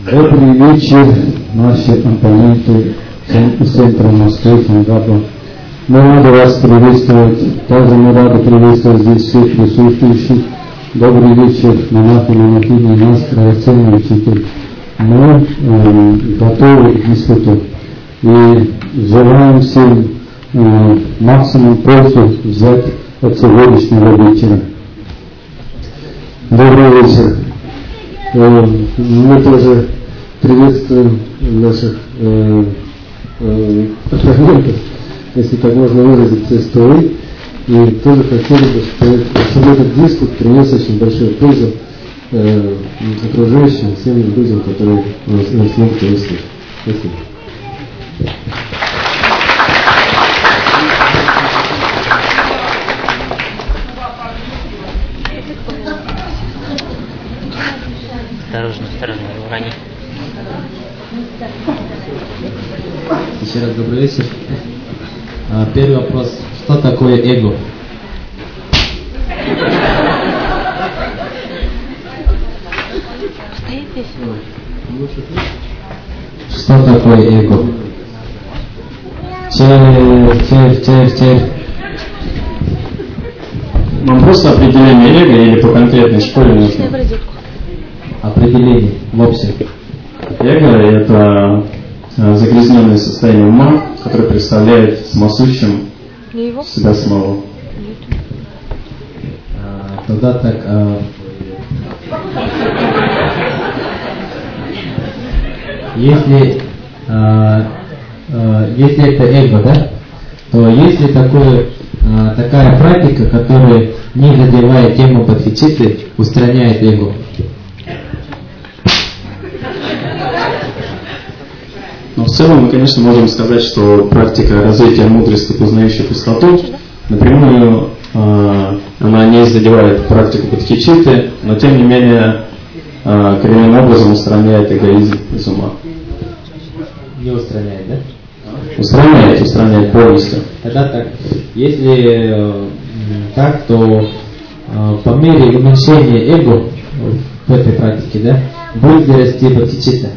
Добрый вечер, наши оппоненты из центра Москвы, Сингапур. Мы рады вас приветствовать. Также мы рады приветствовать здесь всех присутствующих. Добрый вечер, монахи, монахини, наш драгоценный учитель. Мы готовы к диспуту и желаем всем максимум пользу взять от сегодняшнего вечера. Добрый вечер. Мы тоже приветствуем наших оппонентов, если так можно выразиться, СТОИ, и тоже хотели бы, чтобы этот диспут принес очень большую пользу окружающим, всем людям, которые нас смогут увидеть. Спасибо. Осторожно, урони. Еще раз добрый вечер. Первый вопрос. Что такое эго? Что такое эго? Черь. Вам просто определение эго или по конкретной школе нужно? Определение в общем. Эго – это загрязненное состояние ума, которое представляет самосущим себя самого. Тогда так. Если это эго, да, то есть ли такая практика, которая, не задевая тему бодхичитты, устраняет эго? Но в целом мы, конечно, можем сказать, что практика развития мудрости, познающей пустоту, напрямую она не задевает практику бодхичитты, но тем не менее коренным образом устраняет эгоизм из ума. Не устраняет, да? Устраняет полностью. Тогда так, если так, то по мере уменьшения эго в этой практике, да, будет ли расти бодхичитта?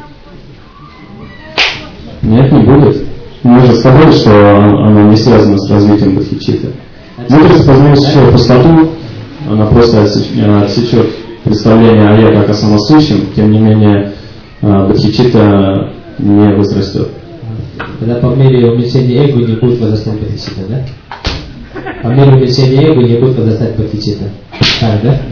Нет, не будет. Мы уже сказали, что она не связана с развитием бодхичитты. Мудрость, познающая пустоту, она просто отсечет представление о я как о самосущем, тем не менее бодхичитта не возрастет. Тогда по мере уменьшения эго не будет возрастать бодхичитта, да? По мере уменьшения эго не будет возрастать бодхичитта. Так, да?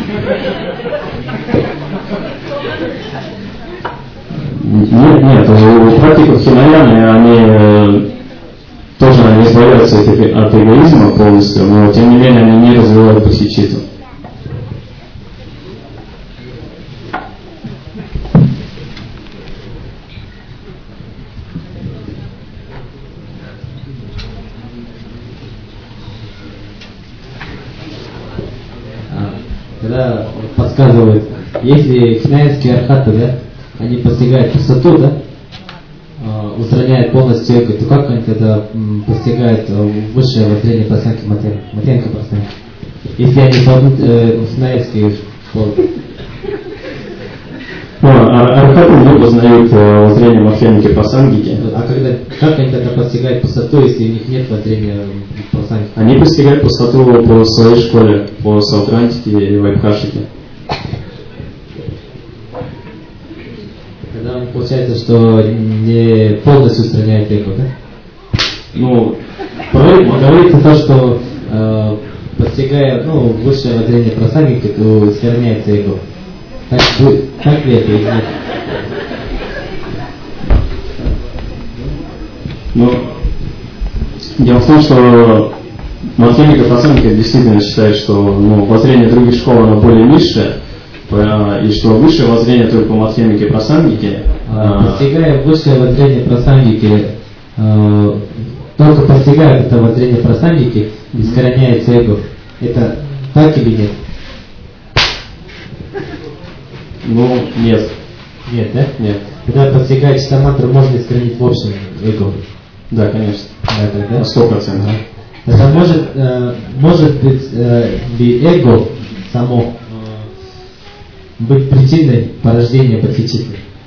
Нет, у практиков хинаяны, они тоже не избавляются от эгоизма полностью, но тем не менее они не развивают бодхичитту. Когда подсказывают, если хинаянские архаты, да, они постигают пустоту, да, устраняют полностью эго, то как они тогда постигают высшее воззрение прасанки Матхьямика прасанки? Если они пойдут в хинаянские школы. Архаты не познают воззрение Матхьямики прасангики. А как они тогда постигают пустоту, если у них нет воззрения прасанки? Они постигают пустоту по своей школе, по Саутрантике и Вайбхашике. Тогда получается, что не полностью устраняет эго, да? Ну, говорится то, что постигая высшее воззрение прасангики, то устраняется эго. Так ли это или нет? Ну, дело в том, что Матхьямика прасангика действительно считает, что воззрение других школ оно более низшее, и что высшее воззрение только по Матхьямике прасангике. Постигая высшее воззрение прасангики, только постигая это воззрение прасангики, искореняется эго. Это так или нет? Нет. Нет, да? Нет. Когда постигая читамантру, можно искоренить в общем эго. Да, конечно. Да? 100%. Это может быть ли эго само быть причиной порождения бодхичитты?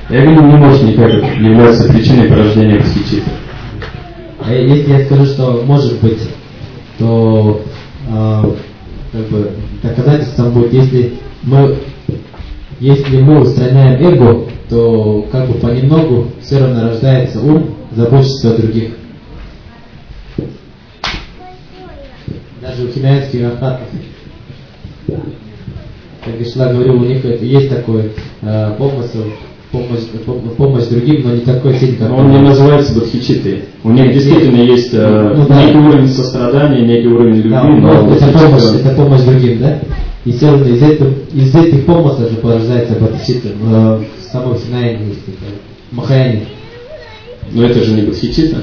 эго не может никак являться причиной порождения бодхичитты. А если я скажу, что может быть, то как бы доказательством будет, если мы устраняем эго, то как бы понемногу все равно рождается ум, заботится о других. Даже у химических архатов, как Вишла говорил, у них есть такой помощь другим, но не такой сильный, как он не называется бодхичиттой. У них действительно есть некий уровень сострадания, некий уровень любви, но это помощь другим, да? И все равно из этих помыслов же порождается бодхичитта. В самом Хинаяне есть Махаяне. Но это же не бодхичитта.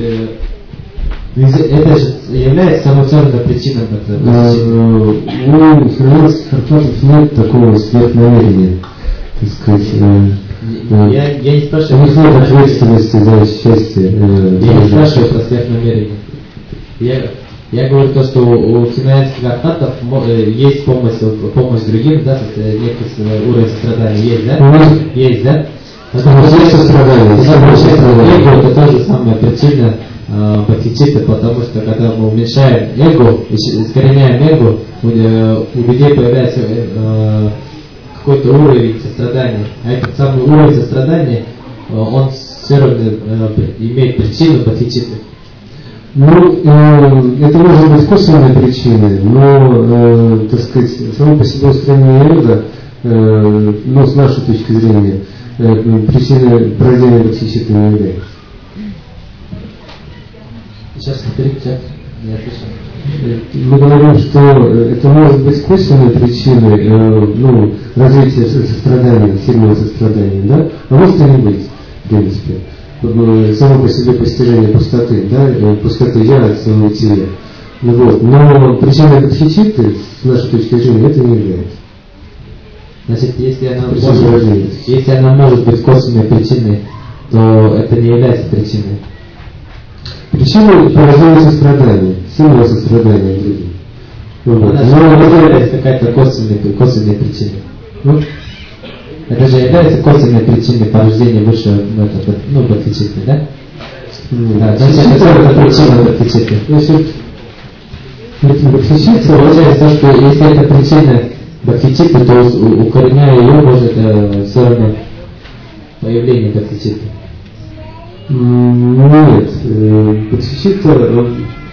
Это же является самой ценной причиной бодхичитты. У христианских архатов нет такого сверхнамерения, так сказать. Я не спрашиваю. У них нет ответственности за счастье. Я не спрашиваю про сверхнамерение. Я говорю то, что у хинаяцких архатов есть помощь другим, да, некий уровень сострадания есть, да? Есть, да? Есть сострадание. Эго это тоже самая причина бодхичитты, потому что когда мы уменьшаем эго, искореняем эго, у людей появляется какой-то уровень сострадания. А этот самый уровень сострадания, он все равно имеет причину бодхичитты. Ну, это может быть косвенной причиной, но, так сказать, само по себе устранение эго, но с нашей точки зрения, причиной порождения бодхичитты не является. Сейчас повторите, я слышал. Мы говорим, что это может быть косвенной причиной развития сострадания, сильного сострадания, да? А может и не быть, в принципе. Само по себе постижение пустоты, да, пустоты я от своего тела. Вот. Но причиной бодхичитты, с нашей точки зрения, это не является. Значит, если она может быть косвенной причиной, то это не является причиной. Причиной порождения сострадания, сильного сострадания другим. Вот. Она же является какая-то косвенной причиной. Это же является косвенной причиной порождения высшего бодхичитты, да? Да, значит, это причина бодхичитты. Если получается, что если это причина бодхичитты, то укореняя ее может все равно появление бодхичитты. Нет, бодхичитта,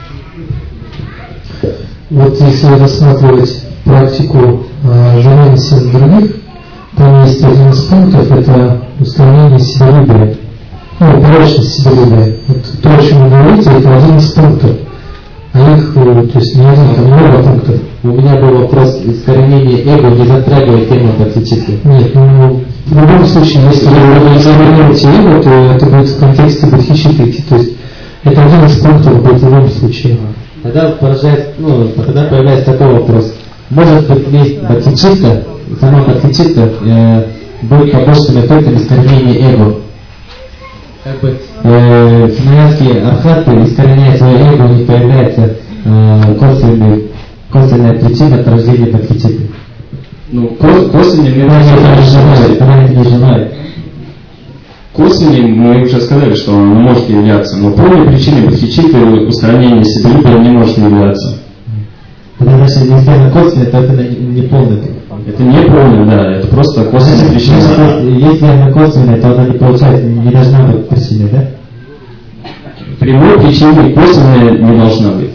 вот если рассматривать практику замены сил других, там есть один из пунктов, это устранение себялюбия, порочность себялюбия. Вот то, о чем вы говорите, это один из пунктов. А их, то есть не один, там много пунктов. У меня был вопрос, искоренение эго не затрагивает тему бодхичитты. Нет, в любом случае, если вы изолируете эго, то это будет в контексте бодхичитты идти. То есть это один из пунктов будет в любом случае. Тогда появляется такой вопрос. Может быть ли бодхичитта, сама бодхичитта будет побочным эффектом искоренения эго? Как бы хинаяцкие архаты, искореняя свое эго, у них появляется косвенная причина порождения бодхичитты. Косвенным не желает. Косвенным мы уже сказали, что он может являться, но полной причиной бодхичитты устранения себялюбия не может являться. Это значит, если она косвенная, то это не полный. Это не полный, да, это просто косвенная причина. Если она косвенная, то она не получается, не должна быть причиной, да? Прямой причиной косвенная не должна быть.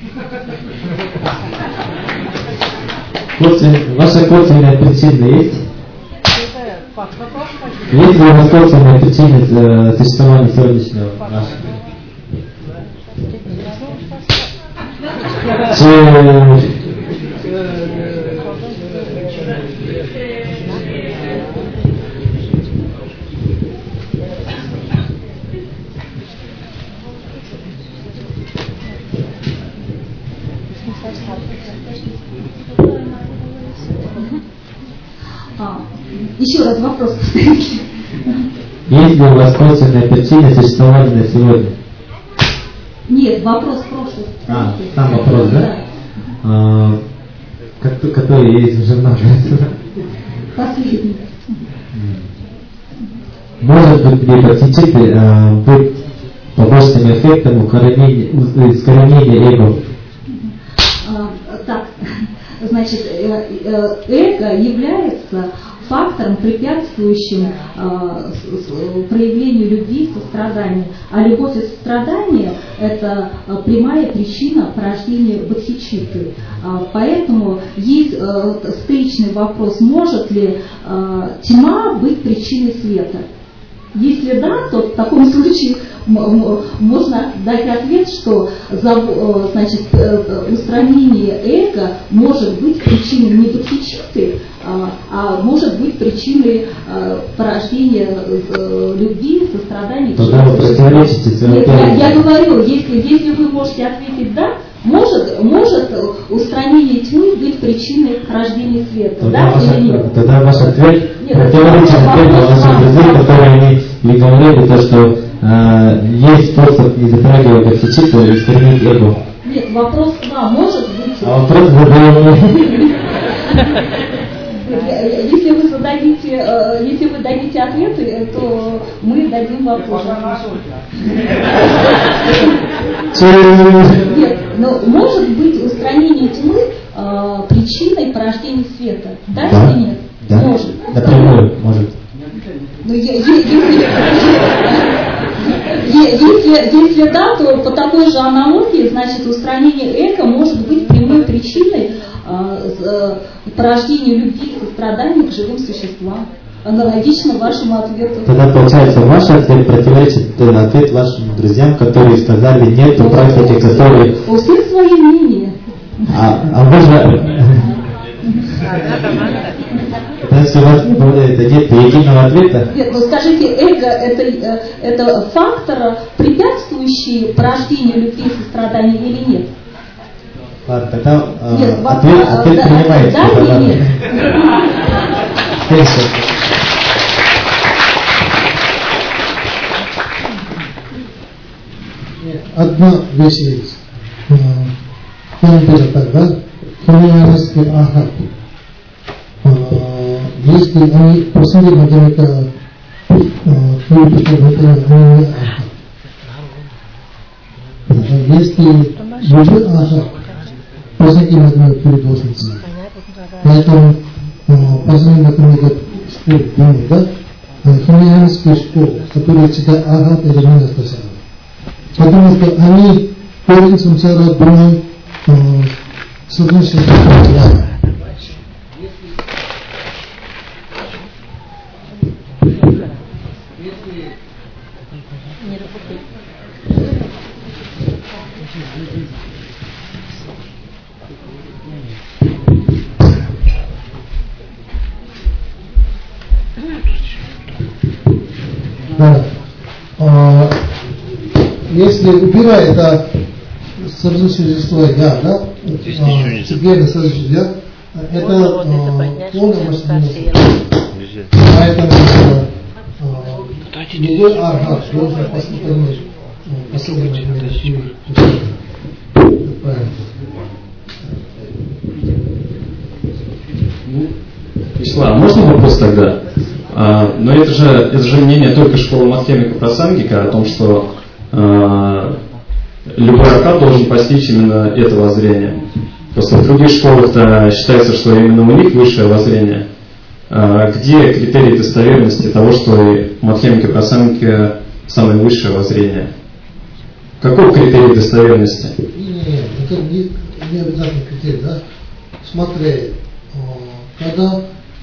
Ваша косвенная причина есть? Есть ли у вас косвенная причина существования сегодняшнего нашего? Еще раз вопрос повторите. Есть ли у вас косвенная причина существования на сегодня? Нет, вопрос прошлый. Сам вопрос, да? Который есть уже много. Последний. может быть ли патичиты быть побочным эффектом искоренения эго? Так, значит, эго является фактором, препятствующим проявлению любви и сострадания. А любовь и сострадание – это прямая причина порождения бодхичитты. Поэтому есть встречный вопрос, может ли тьма быть причиной света. Если да, то в таком случае можно дать ответ, что значит, устранение эго может быть причиной не бодхичитты, а может быть причиной порождения любви, сострадания. Тогда вы противоречите своему первому. Я говорю, если вы можете ответить да, может устранение тьмы быть причиной рождения света, тогда да или нет? Тогда ваш ответ противоречит вашим друзьям, которые они говорили, то, что есть способ, не затрагивая бодхичитту, искоренить эго. Нет, вопрос да, может быть. А вопрос задаем. Если вы дадите ответы, то мы дадим вопрос. Нет, но может быть устранение тьмы причиной порождения света, да или нет? Да. Может. Напрямую может. Но если да, то по такой же аналогии, значит, устранение эго может быть прямой причиной порождения любви и сострадания к живым существам. Аналогично вашему ответу. Тогда получается, ваш ответ противоречит ответ вашим друзьям, которые сказали нет практики, которые... У всех свои мнения. А вы же... Если у вас нет единого ответа... Нет, ну скажите, эго это фактор, препятствующий порождению любви и сострадания или нет? Ладно, тогда нет, ответ принимается. Да или нет? Одна вещь есть. Тогда химический ахат. Если они просили материка, если уже ахат, после материка передозницы. Поэтому после материка школ, да, химический школ, который всегда ахат или не написано. Потому что они перед самсара думают, соглашаются с да. Если убирать это существо я, да, себе на я, это полное масштабное. Поэтому любой архат должен поступать последовательно. Вячеслав, можно вопрос тогда? Но это же мнение только школы Мадхьямика Прасангика о том, что любой архат должен постичь именно это воззрение. Просто в других школах-то считается, что именно у них высшее воззрение. Где критерий достоверности того, что Мадхьямика Прасангика самое высшее воззрение? Какой критерий достоверности? Нет, это не обязательно критерий, да? Смотри, когда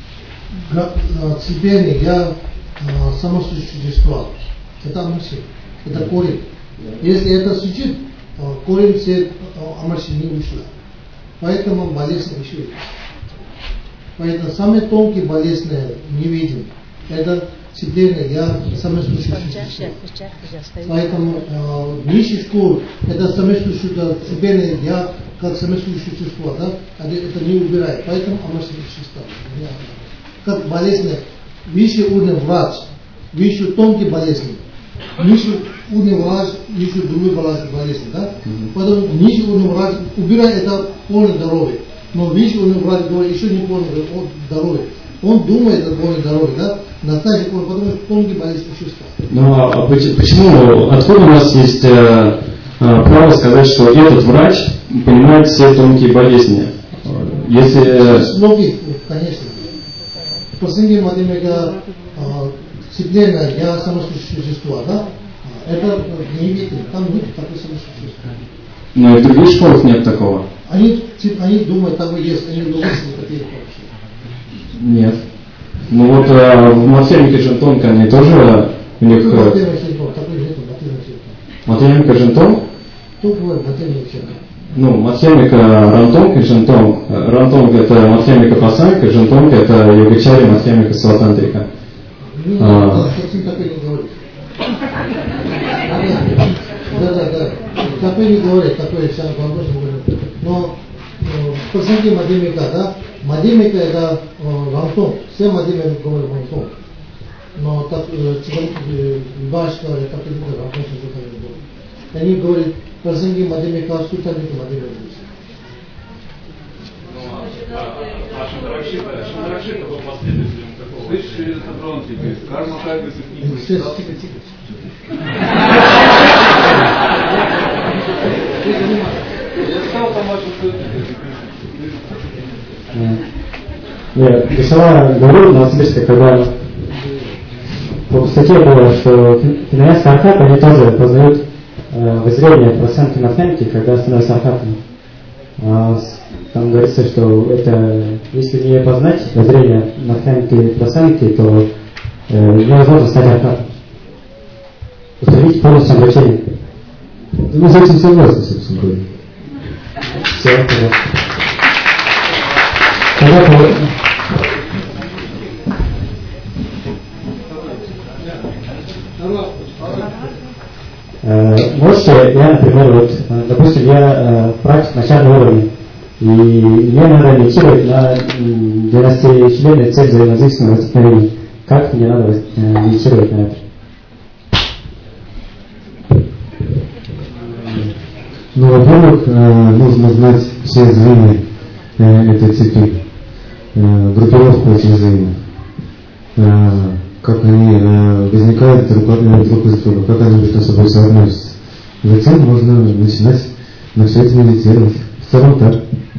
теперь я самосуществовал, это амарси, это корень. Если это сучит, корень все амарси не ушла. Поэтому болезнь еще есть. Поэтому самые тонкие болезни не видим. Это теперь я самосуществовал. Поэтому низший школ, это самосуществовал, теперь я как самосуществовал, да? Это не убирает. Поэтому амарси существует. Как болезни, выше уровень врач, выше тонкие болезни, ниже уровень врач, выше другой болезнь, да? Поэтому ниже уровень врач убирает это полное здоровье. Но видишь, он врач говорит, еще не понял, он здоровый. Он думает, что он здоровый, да? На самом деле, потому что тонкие болезненные чувства. Ну а почему, откуда у нас есть право сказать, что этот врач понимает все тонкие болезни? Если... Многие, конечно. Последняя математика, Вселенная, я самосущество, да? Это не видно, там нет такой самосущества. Но и в других школах нет такого. Они думают, там и есть, они думают, что такие вообще. Нет. Ну вот в математике Жентон, они тоже у них... Математика Жентон? Кто говорит математика Жентон? Ну, математика Рантонг и Жентон. Рантонг это математика Пасанка, Жентонг это Йогачари, математика Сватантрика. Совсем такое не говорит. Да. Такое не говорит, такое все возможно говорит. Но в проценте математика, да? Математика это Рантонг. Все математики говорят Рантонг. Но так, башка, это Рантонг. Они говорят, в проценте математика, сутаника математика. Шандракшит был последователем какого? Высший Бронтик, карма Кагас и Тихо. Я стал там вашу Нет, Гошала говорил на Сибирске, когда в статье было, что финансовые архаты, они тоже познают воззрение процентки математики, когда становятся архатами. Там говорится, что это, если не познать воззрение математики и процентки, то невозможно стать архатом. Устремить полностью обращение. Мы с этим согласны, собственно говоря. Все, тогда можете, я, например, вот, допустим, я практик начального уровня, и мне надо медитировать на 12-членной цель взаимозависимого возникновения. Как мне надо медитировать на это? Ну, во-первых, нужно знать все звенья этой цепи, группировку этих звеньев, как они возникают друг из друга, как они между собой соотносятся. Затем можно начинать на все это медитировать. В целом так.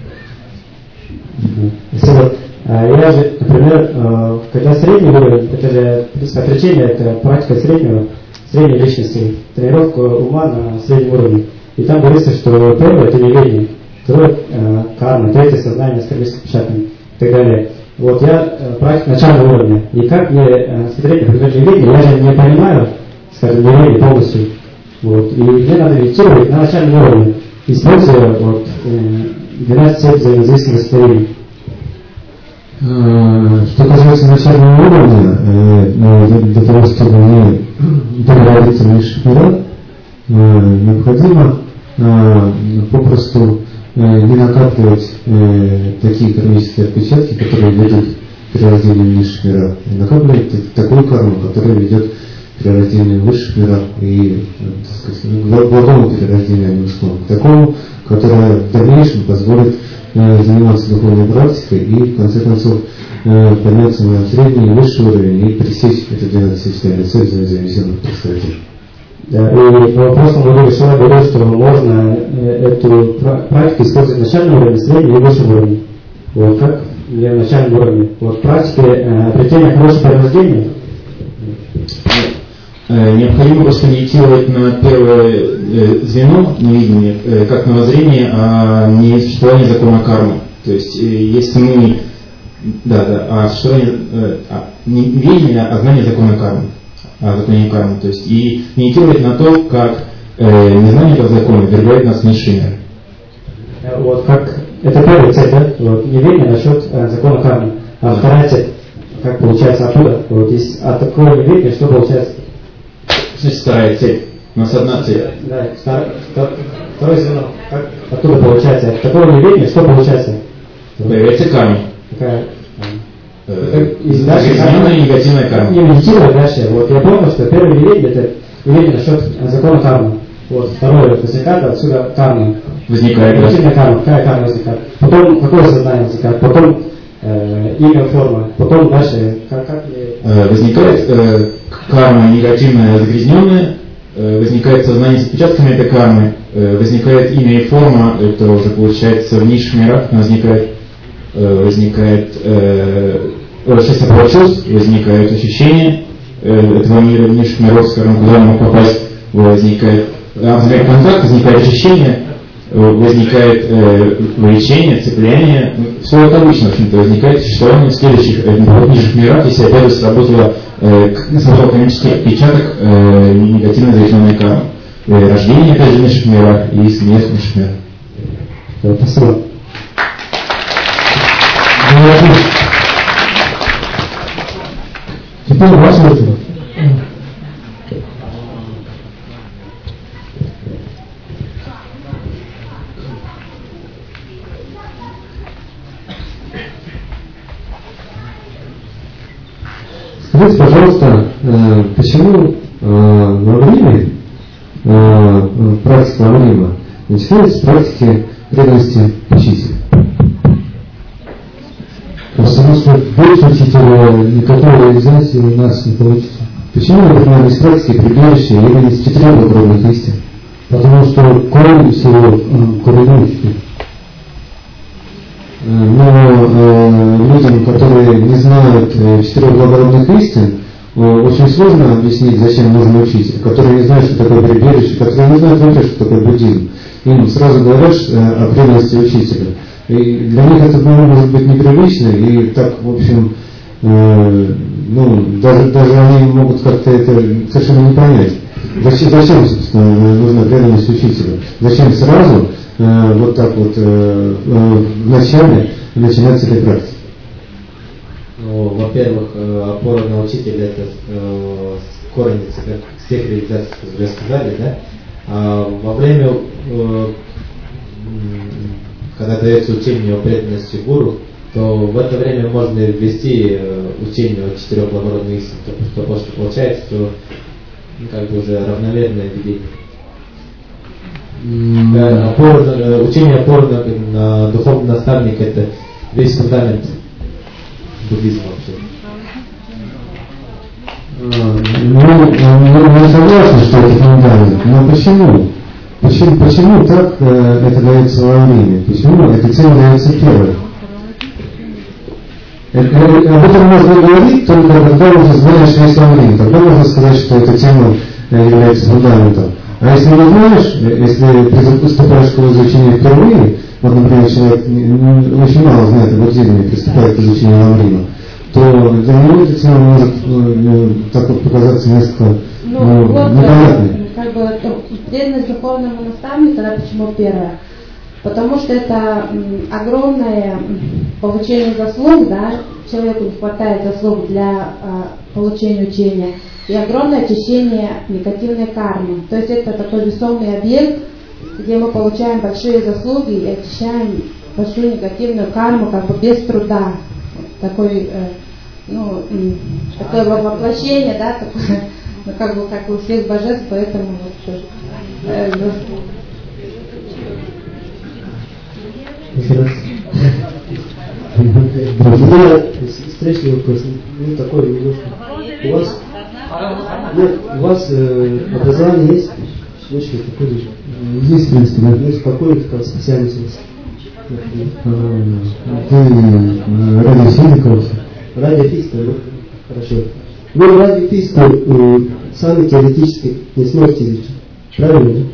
Спасибо. Я же, например, когда средний уровень, это же, в принципе, отречение, это практика средней личности, тренировка ума на среднем уровне. И там говорится, что первое это неведение, второе карма, третье сознание с кармическим печатами и так далее. Вот я практик начального уровня. И как мне смотреть, например, неведение, я же не понимаю, скажем, неведение полностью. Вот. И мне надо медитировать на начальном уровне, используя вот, 12 цепь взаимозависимых состояний. Что касается начального уровня, для того, чтобы не переводиться в высших мирах, необходимо попросту не накапливать такие кармические отпечатки, которые ведут к перерождению в низших мирах, и накапливать такую карму, которая ведет к перерождению в высших мирах и, так сказать, к благому перерождению, а не ушному, к такому, которое в дальнейшем позволит заниматься духовной практикой и, в конце концов, подняться на средний и высший уровень и пресечь это 12-членное цель зависимых представителей. Да, и в прошлом году Вишала говорил, что можно эту практику использовать в начальном уровне, среднем и высшем уровне. Вот как в начальном уровне. Вот в практике обретения хорошего перерождения. Необходимо просто медитировать на первое звено, на видение, как на воззрение, а не существование закона кармы. То есть, если мы... а существование... не видение, а знание закона кармы. О законе кармы. То есть, и медитировать на то, как незнание этого закона ввергает нас в низший мир. Вот как... Это первая цель, да? Вот, неведение насчет закона кармы. А вторая цель, как получается оттуда? Вот, от такого неведения что получается? Значит, вторая цель. У нас одна цель. Да, второе звено. Как оттуда получается? От такого неведения что получается? Появляется карма. Какая? Позитивная и негативная карма. Не медитировать дальше. Вот я понял, что первое неведение это неведение насчет закона кармы. Вот, второе возникает, отсюда карма. Возникает. Карма. Какая карма возникает? Потом какое сознание возникает? Потом имя, форма. Потом дальше возникает карма негативная, загрязненная. Возникает сознание с отпечатками этой кармы. Возникает имя и форма. Это уже получается в низших мирах возникает 6 опор чувств, возникают ощущения этого мира, низших миров, скажем, куда он мог попасть, возникает контакт, возникает ощущение, возникает влечение, цепляние. Все это обычно, в общем-то, возникает существование в следующих низших мирах, если опять же сработало коммерческий отпечаток негативно заряженной кармы. Рождение, опять же, в низших мирах и смерть в низших мирах. Спасибо. Теперь ваш вопрос. Скажите, пожалуйста, почему во время практика Амрима начинается с практики преданности учителя? Потому что больше учителя никакой реализации у нас не получится. Почему, например, из практики прибежища или из 4 благородных истин? Потому что корень всего коренной учитель. Но людям, которые не знают 4 благородных истин, очень сложно объяснить, зачем нужен учитель, которые не знают, что такое прибежище, которые не знают вообще, что такое буддизм. Им сразу говорят о преданности учителя. И для них это может быть непривычно, и так, в общем, даже они могут как-то это совершенно не понять. Зачем собственно, нужна преданность учителю? Зачем сразу вот так вот вначале начинать с этой практики? Ну, во-первых, опора на учителя это корень всех реализаций, как уже сказали, да? А во время когда дается учение о преданности гуру, то в это время можно ввести учение о 4 благородных истин, потому что получается, что как бы уже равномерное ведение. Учение опора на духовный наставник — это весь фундамент буддизма вообще. Не согласен, что это фундамент, но почему? Почему так это дается во время? Почему эта тема дается первой? Об этом можно говорить только когда уже знаешь весь Амрим. Тогда можно сказать, что эта тема является фундаментом. А если не знаешь, если приступаешь к изучению впервые, вот, например, человек очень мало знает о буддизме и приступает к изучению Амрима, то для него эта тема может так вот показаться несколько непонятной. Как бы преданность духовному наставнику, да, почему первое? Потому что это огромное получение заслуг, да, человеку не хватает заслуг для получения учения, и огромное очищение негативной кармы. То есть это такой весомый объект, где мы получаем большие заслуги и очищаем большую негативную карму как бы без труда. Такой, такое воплощение, да, такое, как бы у всех божеств, поэтому Еще раз. Встречный вопрос. Такой немножко. У вас образование есть? Очень какое же? Есть, в принципе, да. Какой специальность у вас? Ты радиофизика? Радиофизика, ну, хорошо. Вы радиофизику сами теоретически не сможете изучить. Правильно?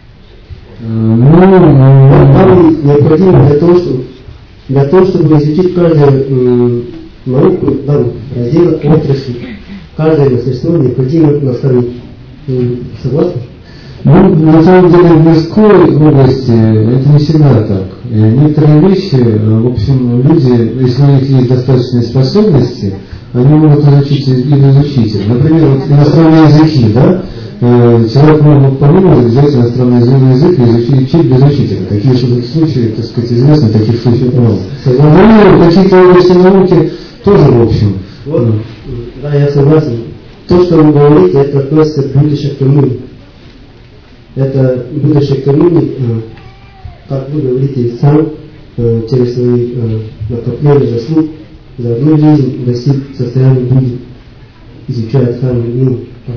Вам необходимо для того, чтобы изучить каждую науку, раздел, отрасль, каждое мастерство необходимо наставник. Согласны? На самом деле в мирской области это не всегда так. Некоторые вещи, в общем, люди, если у них есть достаточные способности, они могут изучить и без учителя. Например, вот иностранные языки, да? Человек может помимо взять иностранный язык и изучить без учителя. Такие случаи, так сказать, известны, таких случаев много. Например, какие-то области науки тоже, в общем. Вот, да, я согласен. То, что вы говорите, это относится к Буддише Камуни. это будущий коммуник, как вы говорите, сам через свои накопления заслуг за одну жизнь достиг состояния Будды, изучает сам мир.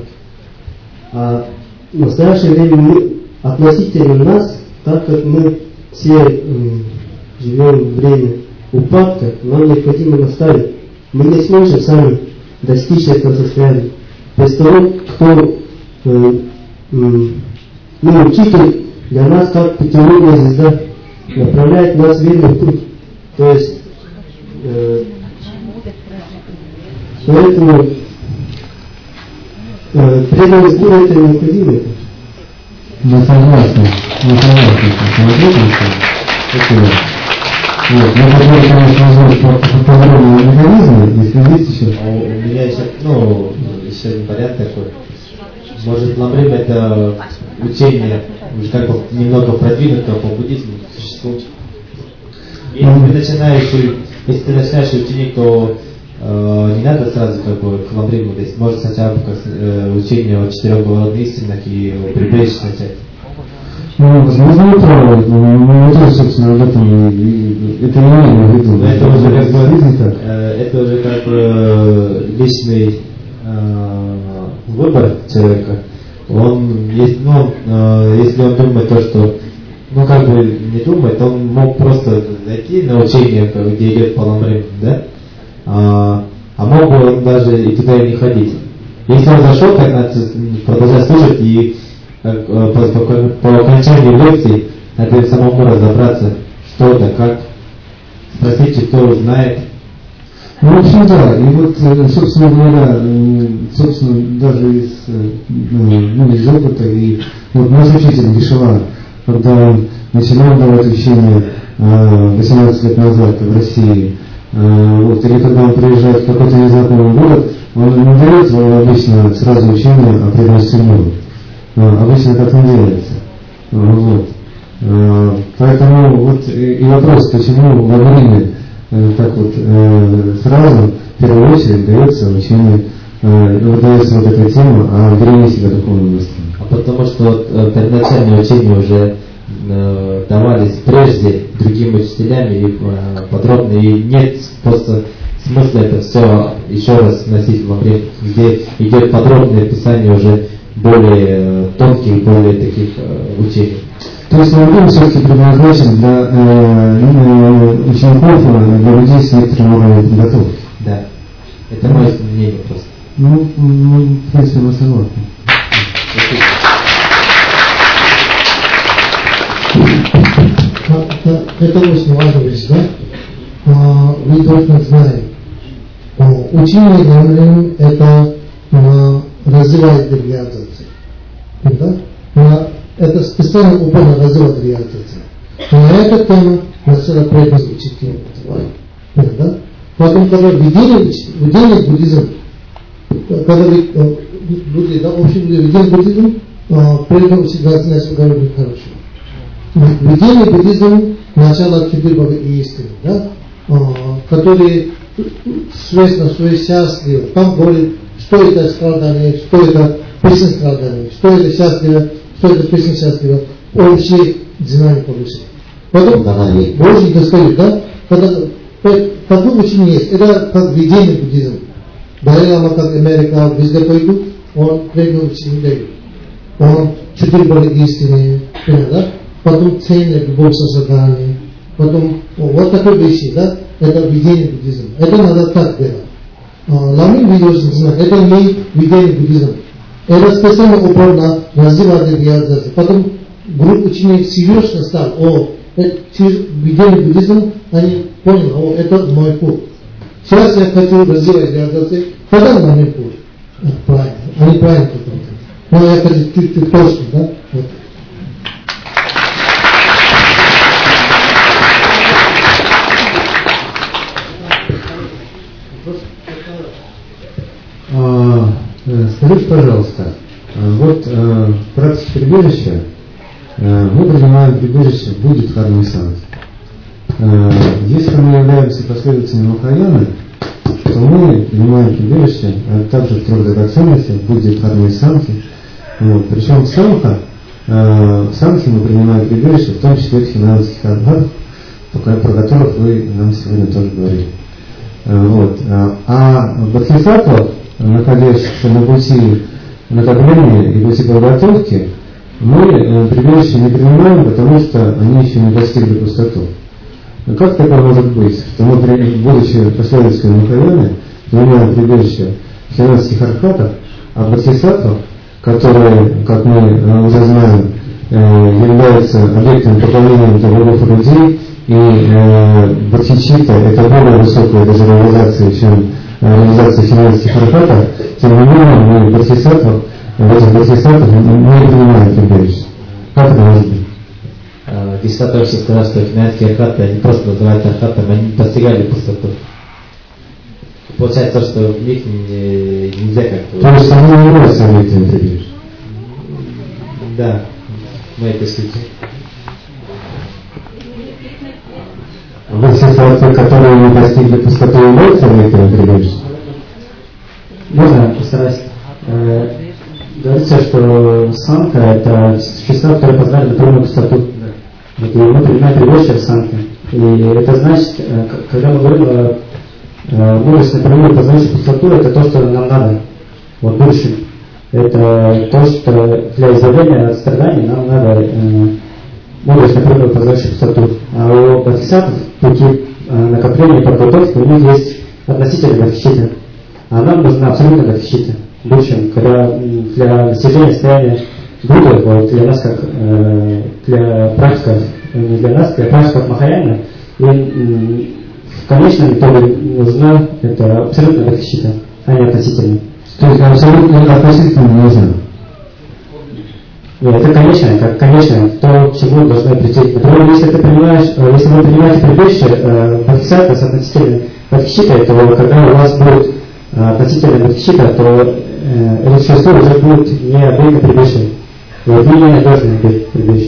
А в настоящее время мы, относительно нас, так как мы все живем в время упадка, нам необходимо наставить. Мы не сможем сами достичь этого состояния. Без того, кто учитель для нас, как пятилунная звезда, направляет нас в верный путь. То есть, поэтому преданность Гуру это необходимо. Мы согласны. Спасибо. Вот. Мы хотели, конечно, узнать подробные механизмы, если есть еще. У меня еще один порядок такой. Может, ламрим это учение уже как бы немного продвинутого по буддизму существует. Если ты начинаешь ученик, то не надо сразу как бы к ламриму, то есть может хотя бы учение о 4 благородных истинах и о прибежище начать. Возможно, вы правы, но мы тоже, собственно, об этом это не имеем в виду. Это уже как бы личный выбор человека. Если он думает то, что как бы не думает, он мог просто зайти на учение, где идет по ламрим, да? А мог бы он даже и туда и не ходить. Если он зашел, так надо продолжать слушать и по окончании лекции надо самому разобраться, что это, как, спросите, кто знает. В общем, да, и вот, собственно говоря, даже из опыта, и вот наш учитель Гишеван, когда он начинал давать учение 18 лет назад в России, или когда он приезжает в какой-то незнакомый город, он не дает обычно сразу учение о преданности миру. Обычно так не делается. Поэтому вот и вопрос, почему во время так вот сразу в первую очередь дается учение, выдается вот эта тема о верении себя духовным настроем. Потому что первоначальные учения уже давались прежде другими учителями и подробно, и нет просто смысла это все еще раз вносить во время, где идет подробное описание уже более тонких, более таких учений. То есть ламрим все-таки предназначен для учеников, для людей с некоторым уровнем подготовки. Да. Это мое мнение просто. В принципе, мы согласны. Это очень важная вещь, да? Вы точно знаете. Учение ламрим это развивает реализацию. Да? Это специально упорно развивает реализацию. На эту тему начало преданность учителя. Да? Потом, когда ведение буддизм, когда люди, да, в общем, ведение буддизм, преданность учителя начал говорить хорошо. Ведение буддизм начало 4 бога истины, да? Которые свойственно счастливы. Там говорит, что это страдание, что это песня страдания, что это счастливо, что это песня счастлива, общие знания получить. Потом Божий достает, да? Когда такое учение есть, это как ведение буддизма. Далай-лама, как Америка, везде пойдут, он преданное учение дает. Он 4 бога истины, да? Потом ценит любовь созидания, потом вот такой вещи, да? Это ведение буддизма. Это надо так делать. Ламрим видео, это не ведение буддизма. Это специально упор на развивание реализации. Потом группа учеников серьезно стал, через ведение буддизма, они поняли, это мой путь. Сейчас я хочу развивать реализацию, тогда на мой путь. Правильно, они правильно подумали. Но я хочу чуть-чуть точно, да? Вот. Скажите, пожалуйста, вот в практике прибежища мы принимаем прибежище будет Дхарма и Санги. Если мы являемся последователями Махаяны, то мы принимаем прибежище также в 3 драгоценностях будет Дхарма и Санги. Причем Самха в санхи мы принимаем прибежище, в том числе финансовых архатов, про которых вы нам сегодня тоже говорили. Вот. А бодхисаттва, находящихся на пути накопления и пути подготовки, мы прибежище не принимаем, потому что они еще не достигли пустоту. Но как такое может быть, что мы, будучи последователями Махаяны, принимаем прибежище финансовых архатов, а бодхисаттва, которые, как мы уже знаем, являются объектом поклонения для богов и людей, и бодхичитта — это более высокая даже реализация, чем реализация финансовых архатов, тем не менее мы бодхисаттвах, в этих бодхисаттвах не принимаем прибежище. Как это может быть? Гишта тоже сказал, что финансовые архаты, они просто называются архатами, они достигали пустоту. Получается, что в них нельзя как-то... То есть они не являются объектом прибежища? Да, мы это исключим. Бодхисаттвы, которые не достигли пустоты, являются объектом прибежища? Можно постараюсь. Говорится, что санка — это существа, которые познали напрямую пустоту. Вот, и мы принимаем прибежище в санке. И это значит, когда мы говорим о мудрость напрямую познающей пустоту, это то, что нам надо. Вот будущем. Это то, что для избавления от страданий нам надо мудрость напрямую познающей пустоту. А у бодхисаттв пути накопления и подготовки у них есть относительная бодхичитта. А нам нужна абсолютная бодхичитта. В будущем, когда для достижения состояния Будды, вот, для нас как для практиков, не для нас, для практиков Махаяны, и в конечном итоге нужна это абсолютная бодхичитта, а не относительная. То есть абсолютно относительно не нужна? Нет, это конечное, как конечное, то, к чему должны прийти. Например, если ты принимаешь, если вы принимаете прибежище бодхисаттва с относительной бодхичиттой, то когда у вас будет относительная бодхичитта, то это существо уже будет не объектом прибежища. Вот вы не должны быть прибежищем.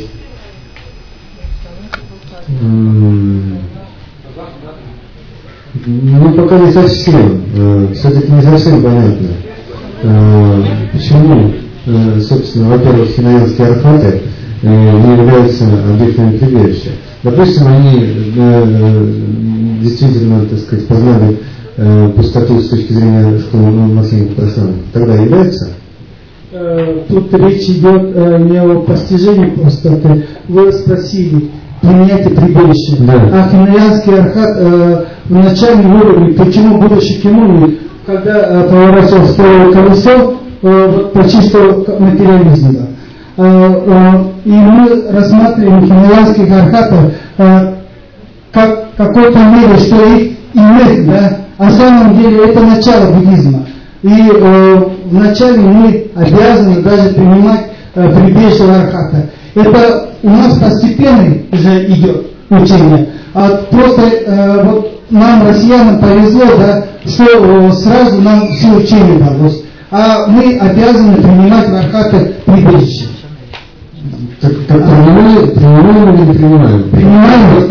Ну, пока не совсем. Все-таки не совсем понятно. Почему, собственно, во-первых, хинаянские архаты не являются объектами прибежища. Допустим, они действительно, так сказать, познали пустоту с точки зрения школы Махаяны Прасана. Тогда являются? Тут речь идет не о постижении пустоты. Вы спросили, применяйте прибежище. Да. А хинаянский архат в начальном уровне, почему будущий Кимуни, когда поворачивал второе колесо, почувствовал материализм. И мы рассматриваем хинаянских архатов как в какой-то мере, что их и нет, да? А на самом деле это начало буддизма. И вначале мы обязаны даже принимать прибежище архата. Это у нас постепенно уже идет учение. А просто вот нам, россиянам, повезло, да, что сразу нам все учение далось. А мы обязаны принимать архата прибежище. Так принимаем или не принимаем? Принимаем.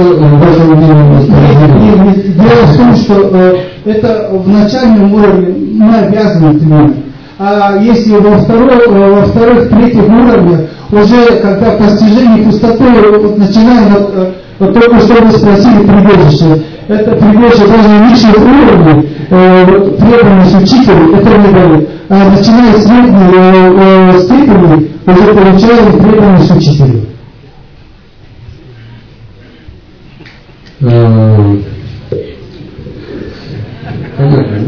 Дело в том, что это в начальном уровне мы обязаны принимать. А если во вторых, третьих уровнях, уже когда постижение пустоты, вот начинаем, вот только что вы спросили прибежище. Это прибежище даже низшего уровня, преданность учителю, это не дает. А начиная с средней степени, уже получаем преданность учителю. Понятно.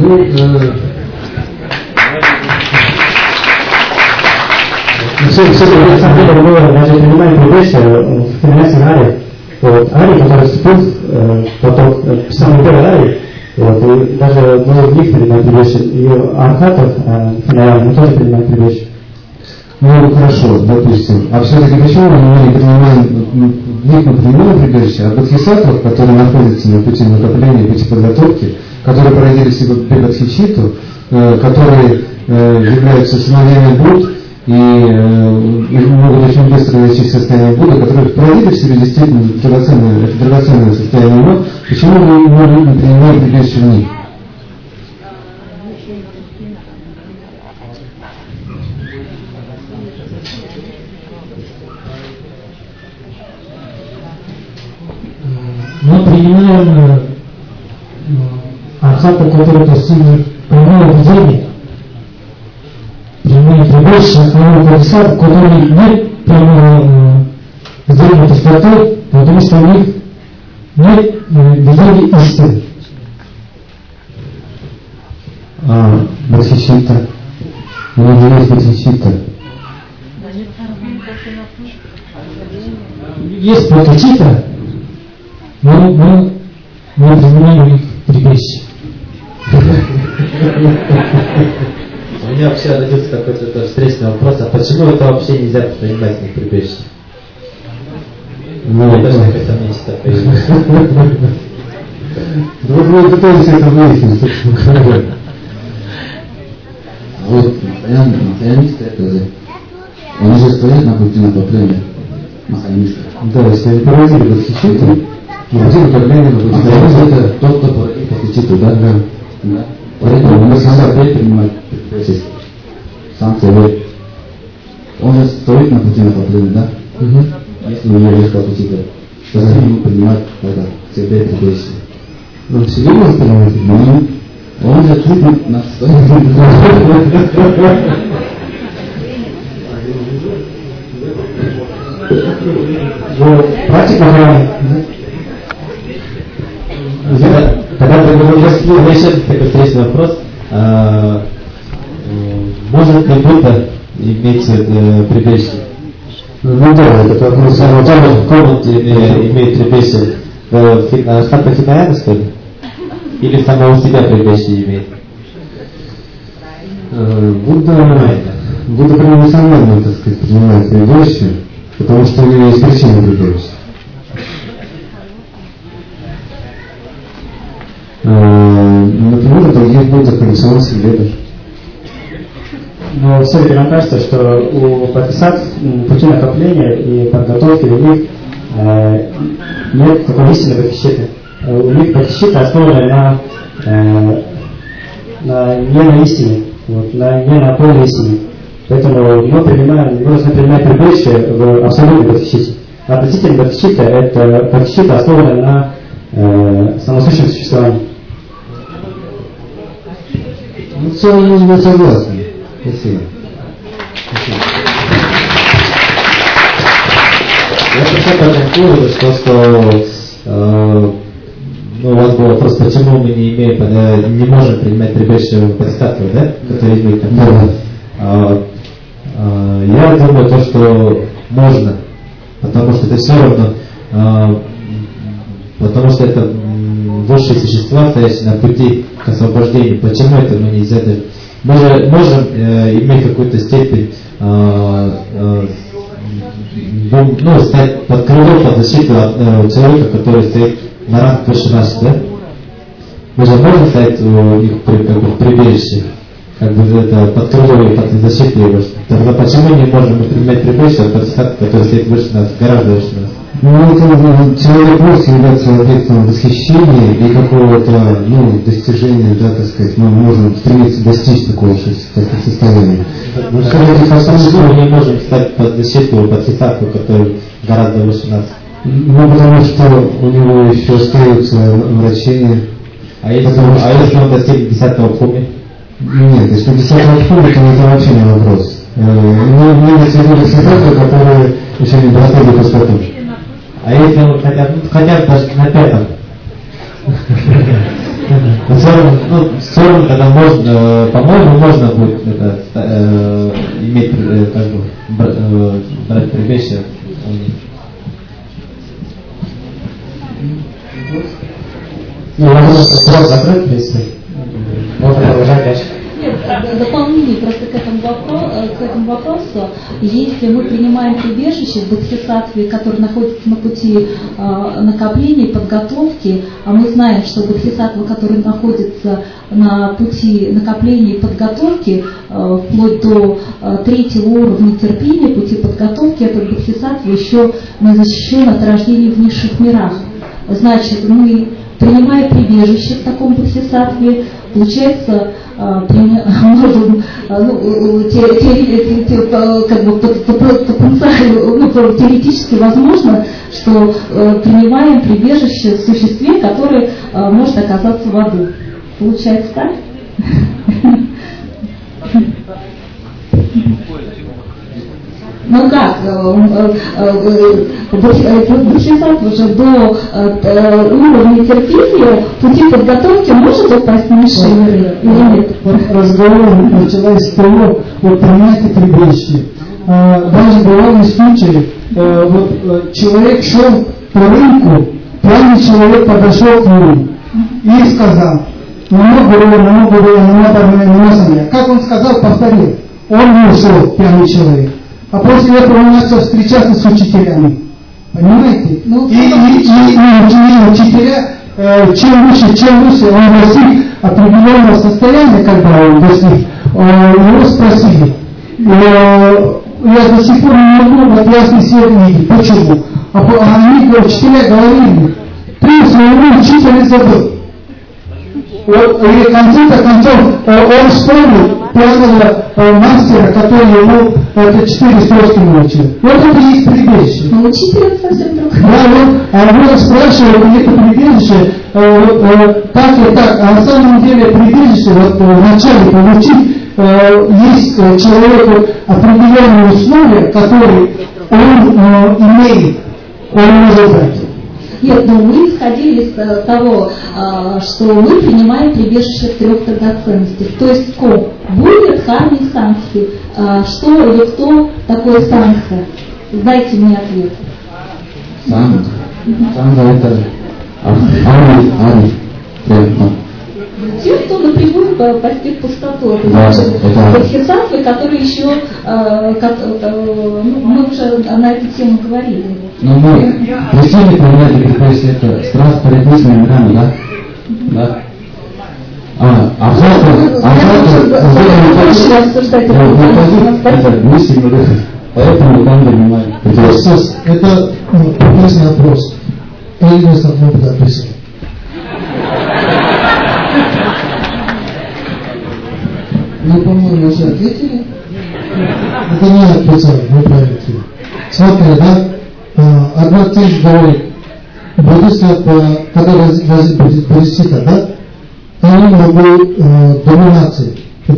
Все-таки на самом деле мы даже принимаем прибежище в хинаянском аре. Вот, ари, который вступил в поток, самый первый ари, вот, и даже мы в них принимаем прибежище. И архатов, хинаян, мы тоже принимаем прибежище. Ну хорошо, допустим. А все-таки почему мы не принимаем, в них мы принимаем прибежище, а бодхисаттвов, которые находятся на пути накопления, пути подготовки, которые породили себе бодхичитту, которые являются сыновьями Будд и могут очень быстро достичь состояния Будды, которые породили в себе действительно драгоценное состояние ума, почему мы не принимаем прибежище в них? Мы принимаем архату, который достигнет прямого видения, прямые прибежища, а бодхисаттв, который нет прямого видения пустоты, потому что у них нет видения истины. Бодхичитта. У него есть бодхичитта. Есть бодхичитта, но мы не принимаем их прибежище. У меня вообще родился какой-то встречный вопрос, а почему это вообще нельзя принимать их прибежище? Мне даже такое сомнение такое. Вот мы пытаемся это выяснить, собственно говоря. Вот махаянисты это они же стоят на пути направления махаянисты. Да, если они породили бодхичитту, пути направления на бодхичитту. Это тот, кто породил бодхичитту, да? Да. Поэтому мы сам принимать прибежище. Сам целый. Он же стоит на пути направления, да? Если у него есть бодхичитта, то зачем ему принимать это себе прибежище? Он себе может принимать? Он же чуть нас стоит. Практика охраны. Когда ты говоришь, такой встречный вопрос, может ли Будда иметь прибежище? Ну да, это вопрос. В комнате имеет прибежище Хатта Хинаяна, что ли? Или самого себя прибежище имеет? Будда прямо эмоционально, так сказать, принимает прибежище, потому что у него есть причина прибежища. Например, у других будет коллекционный себе. Но все-таки нам кажется, что у бодхисаттв пути накопления и подготовки у них нет такой истинной бодхичитты. У них бодхичитта основана не на истине, не на полной истине. Поэтому мы должны принимать прибежище в абсолютной бодхичитте. Относительно бодхичитта это бодхичитта основана на самосущем существовании. Ну, в целом, может быть, согласен. Спасибо. Я пришел к этому выводу, что у вас был вопрос, почему мы не можем принимать прибежище в бодхисаттвах, да? Которые имеют такое. Я думаю, то, что можно, потому что это все равно, потому что это высшие существа, стоящие на пути к освобождению. Почему это мы нельзя делать? Мы же можем иметь какую-то степень, стать под крылом, под защиту человека, который стоит на ранг выше нас, да? Мы же можем стать у них как бы в прибежище, как бы это под крылом и под защитой его. Тогда почему не можем принимать прибежище от бодхисаттвы, который стоит выше нас, гораздо выше нас? Ну, это человек может являться объектом восхищения и какого-то, достижения, да, так сказать, мы можем стремиться достичь такого состояния. Но все-таки мы не можем стать под защиту бодхисаттвы, который гораздо выше нас. Ну, потому что у него еще остаются врачения. А если он достиг 10-го бхуми? Нет, если 10-го бхуми, то это вообще не вопрос. Мы достигли бодхисаттвы, которые еще не достигли пустоту. А если он хотя бы даже на 5-м? Все равно тогда можно, по-моему, можно будет иметь, брать прибежище у них. Вопрос закрыт, в принципе. Можно продолжать дальше. Нет, дополнение просто к этому вопросу. Если мы принимаем прибежище в бодхисаттве, который находится на пути накопления и подготовки, а мы знаем, что бодхисаттва, который находится на пути накопления и подготовки, вплоть до 3-го уровня терпения, пути подготовки, этот бодхисаттва еще не защищен от рождения в низших мирах. Значит, мы, принимая прибежище в таком бодхисаттве, получается, можем теоретически возможно, что принимаем прибежище в существе, которое может оказаться в аду. Получается так? Ну как, бодхисаттва уже до уровня терпения, пути подготовки может упасть в низшие миры или нет? Разговор началась с того, вот принятие прибежища. Даже бывали случаи, вот человек шел по рынку, пьяный человек подошел к нему и сказал: как он сказал, повторил. Он не ушел, пьяный человек. А после этого он начал встречаться с учителями. Понимаете? И учителя, чем выше он достиг определенного состояния, когда он достиг, его спросили. Я до сих пор не могу вот ясный свет видеть. Почему? А они, учителя, говорили: ты своего учителя забыл. Вот, и в конце концов он вспомнил пьяного мастера, который ему это 4 строчки научил. Вот это и есть прибежище. Но учитель это совсем другое. Да, вот, а вот спрашивают, это прибежище, так и так. А на самом деле прибежище, вот вначале получить, есть человеку определенные условия, которые он имеет, он может дать. Нет, но мы исходили из того, что мы принимаем прибежище в 3 драгоценностях. То есть ко, будет, харни, санхи. Что или кто такой санха? Дайте мне ответ. Санха это ари. Те, кто напрямую постиг пустоту. Это бодхисаттвы, которые еще, мы уже на эту тему говорили. Ну, мы причины принятия прибежища это страх перед мыслями мирами, да? Да. Это мысли миры. Поэтому там занимаем. Это прекрасный вопрос. Я с одного подписываю. Мы, по-моему, уже ответили. Это не отвечали, мы правильно ответили. Смотрите, да, Адвантист говорит, бодхисаттва, когда возит бодхисаттва, да, они могут доминации,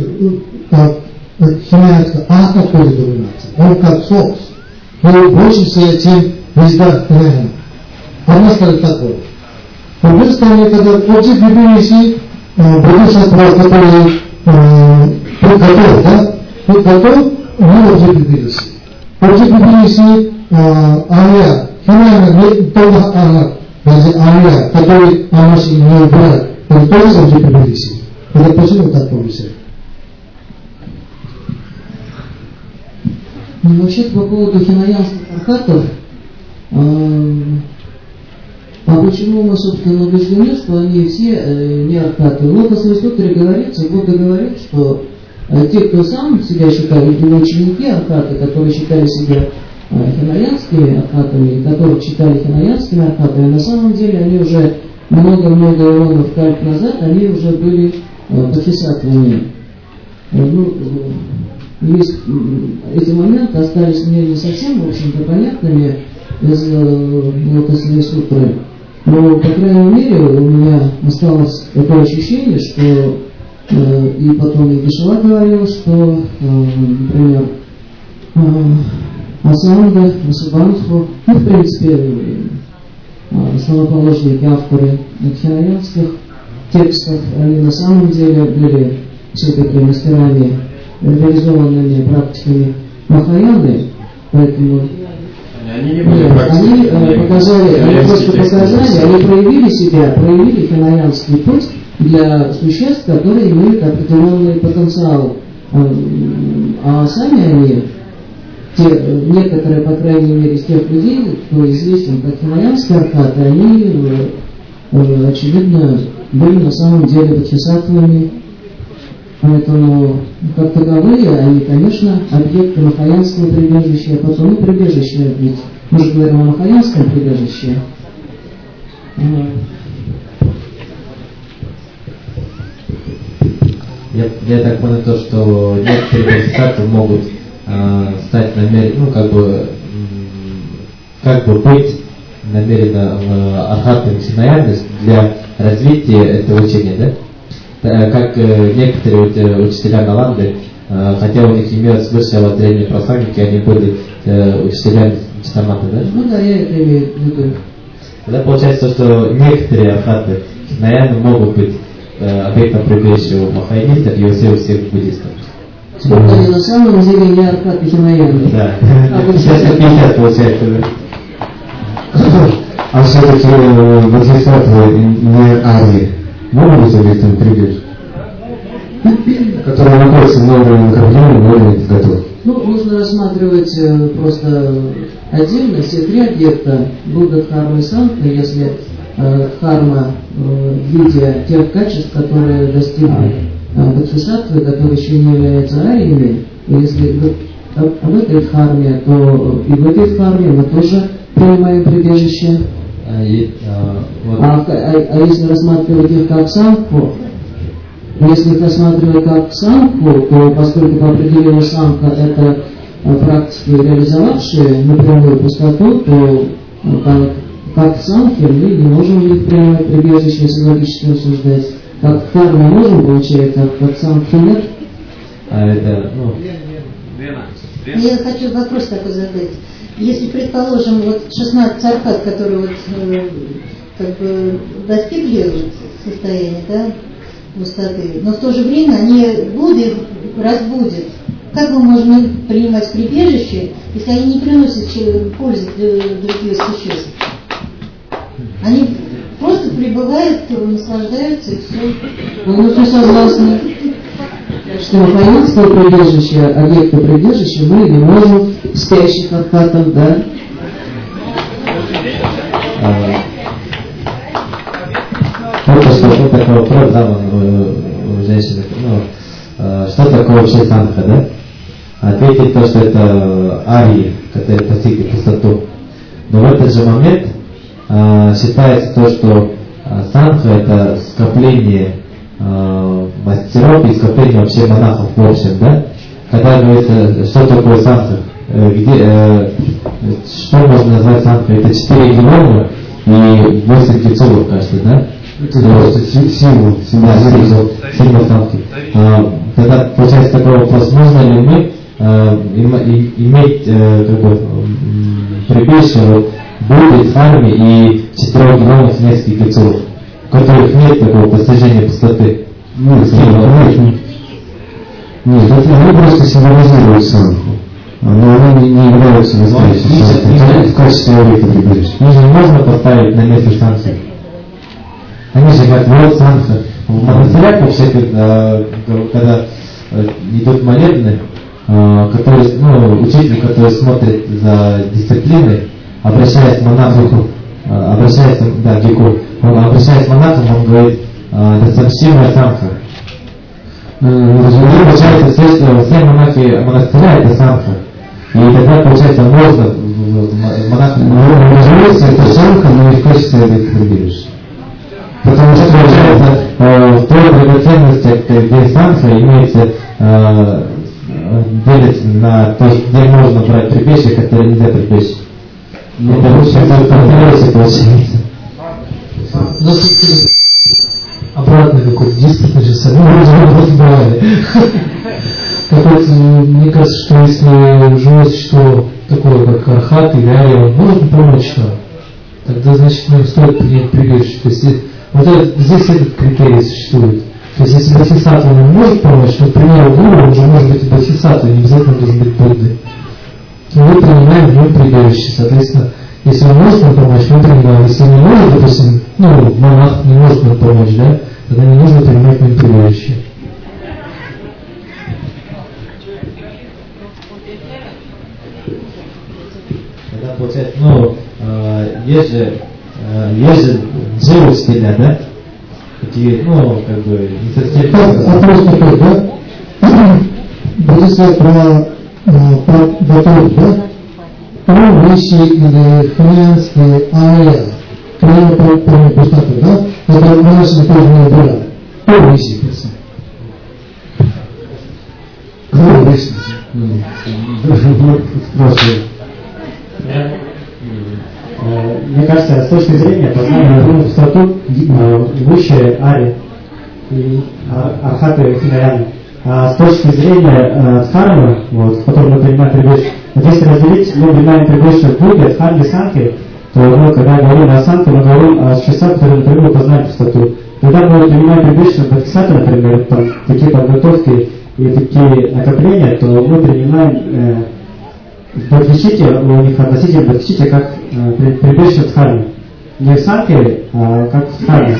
хинаяцкая, а какой доминации? Он как солнце, но больше всего, чем звезда хинаяна. Одна скажет такое. С другой стороны, когда object прибежище, бодхисаттва, который путь готов, да? Путь готов, мы object прибежище. Object прибежище ария, хинаяна, только ария, который амаши не убирает, это тоже object прибежище. Это почему так помещает? Ну, вообще по поводу хинаянских архатов, а почему мы, собственно, убеждены, что они все не архаты? В Лотосной сутре говорится, Будда говорит, что те, кто сам себя считал, или ученики архаты, которые считали себя хинаянскими архатами, которых считали хинаянскими архатами, на самом деле они уже много-много эонов кальп назад, они уже были бодхисаттвами. Ну, есть эти моменты остались мне не совсем, в общем-то, понятными из Лотосной сутры. Но, по крайней мере, у меня осталось такое ощущение, что и потом и Вишала говорил, что, например, Асанга, Асубанху, ну, в принципе, основоположники, авторы хинаянских текстов, они на самом деле были все-таки мастерами, реализованными практиками Махаяны, поэтому они показали, они просто показали, они проявили себя, проявили хинаянский путь для существ, которые имеют определенный потенциал. А сами они, некоторые, по крайней мере, из тех людей, кто известен как хинаянские архаты, они, очевидно, были на самом деле бодхисаттвами. Поэтому, как таковые, они, конечно, объекты махаянского прибежища, а потом и прибежище, ведь мы же говорим о махаянском прибежище. Я так понял то, что некоторые бодхисаттвы могут стать намеренно, как бы быть намеренно архатом хинаянды для развития этого учения, да? Как некоторые учителя Наланды, хотя у них имелось высшее воззрение про сангхи, они были учителями Читаматы, да? Ну да, я это имею в виду. Тогда получается, что некоторые архаты хинаянды могут быть объектом прибежища у махаянистов и у всех буддистов. Сколько они на самом деле не архаты хинаянды? Да, 50 получается, да. А все-таки бодхисаттвы не арии могут быть объектом прибежища, которые находятся на уровне накопления, на уровне подготовки? Ну, нужно рассматривать просто отдельно все три объекта Будда, Дхарма и Сангха. Если Дхарма в виде тех качеств, которые достигли бодхисаттвы, которые еще не являются ариями, и если об этой Дхарме, то и в этой Дхарме мы тоже принимаем прибежище. А если рассматривать их как Сангху, если их рассматривать как Сангху, то поскольку по определению Сангха это практики, реализовавшие напрямую пустоту, то как в Сангхе мы не можем их принимать прибежище, если логически рассуждать. Как в Дхарме можем получать, как в Сангхе нет. Я хочу вопрос такой задать. Если, предположим, вот 16 архат, которые вот, как бы достигли состояния, да, пустоты, но в то же время они Будды разбудят. Как мы можем принимать прибежище, если они не приносят пользы для других существ? Они просто пребывают, наслаждаются и все. Ну, все согласны, что махаянское прибежище, объекты прибежища мы не можем спящих архатов, да? Что такое вопрос задан у женщины? Что такое вообще сангха, да? Ответить то, что это арии, которые постигли пустоту. Но в этот же момент считается то, что сангха это скопление мастеров и скопление вообще монахов в общем, да? Когда говорится, что такое сангха, что можно назвать сангха? Это 4 гемона и 8 кицулов, кажется, да? Символ сангхи. Тогда получается такой вопрос, можно ли мы иметь прибежище Будды, Дхарме и 4 гемонов нескольких кицулов, у которых нет такого постижения пустоты? Нет, они просто символизируют сангху. Но они не являются настоящей сангхой в качестве объекта прибежища. Их же можно поставить на место сангхи. Они же говорят, вот сангха. В монастырях вообще, когда идут молебны, учитель, который смотрит за дисциплиной, обращаясь к монаху, обращаясь к монахам, он говорит, это сообщимая сангха. Получается, все монахи монастыря это сангха. И тогда, получается, можно монахам... Разумеется, это сангха, но и в качестве объекта прибежища. Потому что, получается, в той драгоценности, где сангха имеется, делится на то, где можно брать прибежище, которое нельзя прибежище. Это лучше контролируется, получается. Обратно какой-то диспут, же сами разбирали. Мне кажется, что если живое существо такое, как архат или ария, он может помочь нам, тогда, значит, нам стоит принять прибежище. То есть, здесь этот критерий существует. То есть, если бодхисаттва нам может помочь, то, к примеру, гуру, он же может быть и бодхисаттвой, не обязательно должен быть Буддой. Мы принимаем в нем прибежище. Соответственно, если он может нам помочь, мы принимаем. Если не может, допустим, монах не может нам помочь, да, тогда не нужно принимать в нем прибежище. Тогда получается, есть же дживы-учителя, да? Такие, не совсем... Вопрос такой, да? Если про Батур, да? Про вещи или христианские ария, кроме пустоты, да? Это в нашем тоже не было. Про вещи, Мне кажется, с точки зрения познания духовную пустоту высшие ари и архаты хинаяны. А с точки зрения дхармы, вот, в котором мы принимаем прибежище, вот если разделить, мы принимаем прибежище в Будде, дхарме, санхе, то мы, когда говорим о санхе, мы говорим о существах, которые напрямую познают пустоту. Когда мы принимаем прибежище в Бодхисаттве, например, там, такие подготовки и такие накопления, то мы принимаем в Бодхичите, у них относительно Бодхичите, как прибежище в дхарме. Не в санхе, а как в дхарме.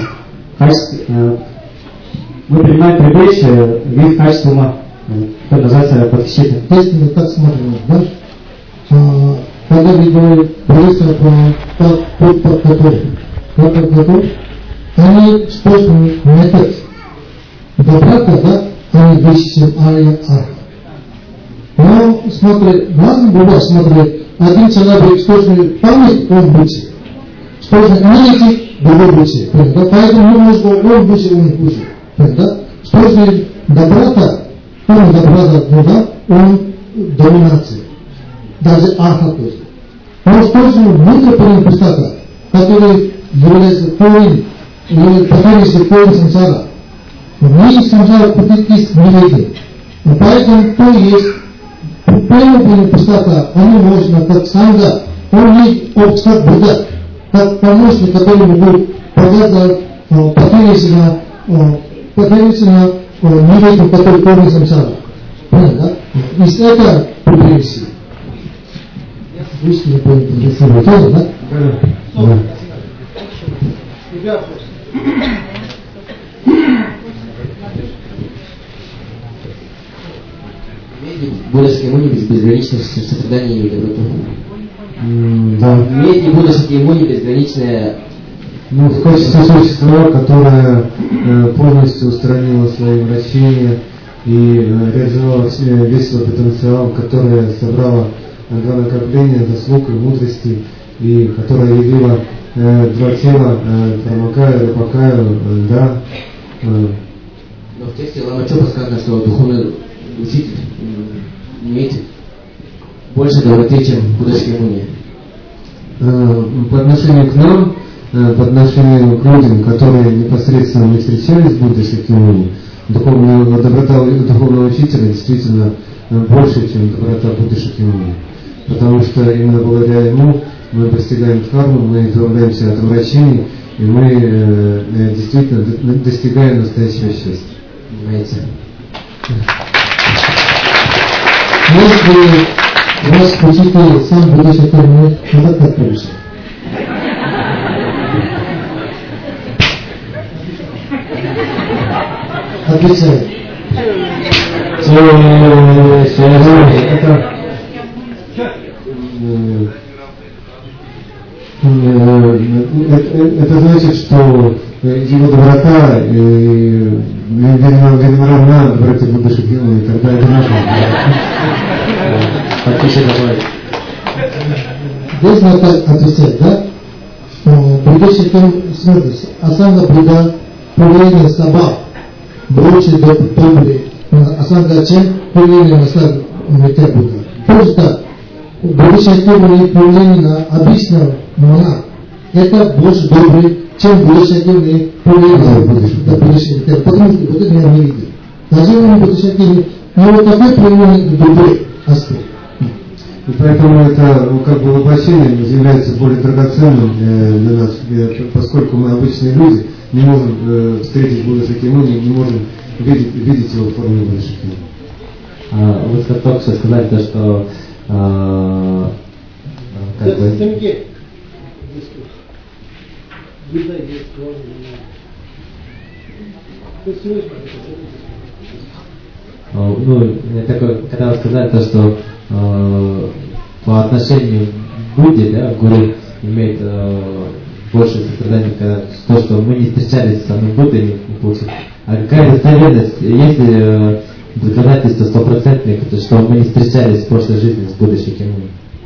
Мы принимаем прибежище в их качестве ума. Это называется Бодхичита. Если мы так смотрим, да, когда мы говорим прибежище по подготовке, они используют метод доброта, да, они высшим ария арха. Но смотри, разные бывают, смотри, один человек использует память, он выше. Использует аналитик, другой выше. Поэтому мы можем говорить, он выше, он хуже. Использует доброта, он доброта, он доминация. Даже арха тоже. Он использует внутреннюю пустоту, который является корень, или потеряется корень самсара. Мы из самсара пути из неведения. Поэтому то есть полная пустота, они можно как санга, он есть как Будда, как помощник, который будет показать, потеряться на неведению, который корень самсара. Понятно, да? Из этого прибежище. Вы что не поняли, тоже, да? Да. Буддовские муни безграничное сострадание и доброту. Да. Имеет ли буддовские муни безграничное... Ну, в качестве существа, которое полностью устранило свои вращения и реализовало весь свой потенциал, которое собрало два накопления заслуг и мудрости, и которое явило два тела, Дхармакая, Рупакая, да. Но в тексте Лама Чопа сказано, что духовный учитель имеет больше доброты, чем буддовские муни. По отношению к нам, по отношению к людям, которые непосредственно не встречались с Буддой Шакьямуни, доброта духовного учителя действительно больше, чем доброта Будды Шакьямуни. Потому что именно благодаря ему мы достигаем дхарму, мы избавляемся от омрачений, и мы действительно достигаем настоящего счастья. Понимаете? Если вас учитель сам Будда Шакьямуни, надо как лучше. Отвечает. Это значит, что его доброта видимо равна доброте Будды Шакьямуни, тогда это наша. Здесь надо отвечать, да? Будда Шакьямуни, смотрите, Асанга Будда проявление собак больше добрый, Асанга чем проявление Асанга Будда. Просто Будда Шакьямуни проявление на обычного монах. Это больше добрый, чем Будда Шакьямуни проявление на Будда Шакьямуни. Потому что вот это я не видел. Даже у Будда Шакьямуни, но вот такое проявление добрый аспект. И поэтому это как бы воплощение является более драгоценным для нас, поскольку мы обычные люди, не можем встретить Будду Шакьямуни, не можем видеть его в форме Будды Шакьямуни. Вы только что сказали то, что ну, когда вы сказали то, что по отношению к Будде, да, гуру имеет больше сострадания, то, что мы не встречались с самим Буддой, не получили. А какая достоверность, есть ли доказательства стопроцентные, что мы не встречались в прошлой жизни с Буддой Шакьямуни?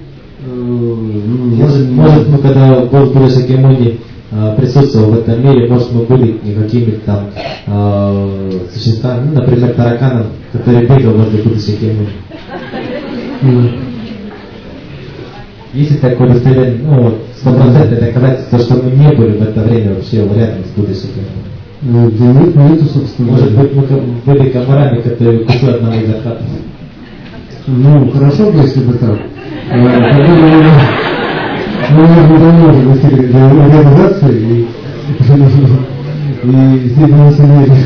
Может, мы когда Будда Шакьямуни присутствовал в этом мире, может, мы были какими-то там существами, ну, например, тараканом, который бегал возле Будды Шакьямуни. Если такое достоверие, ну, 100% доказательство, что мы не были в это время вообще рядом с будущим. Для них нету, собственно. Может быть, мы были комарами, которые кусали одного из закатов. Ну, хорошо бы, если бы так. Мы давно уже достигли реализации и здесь не сидели.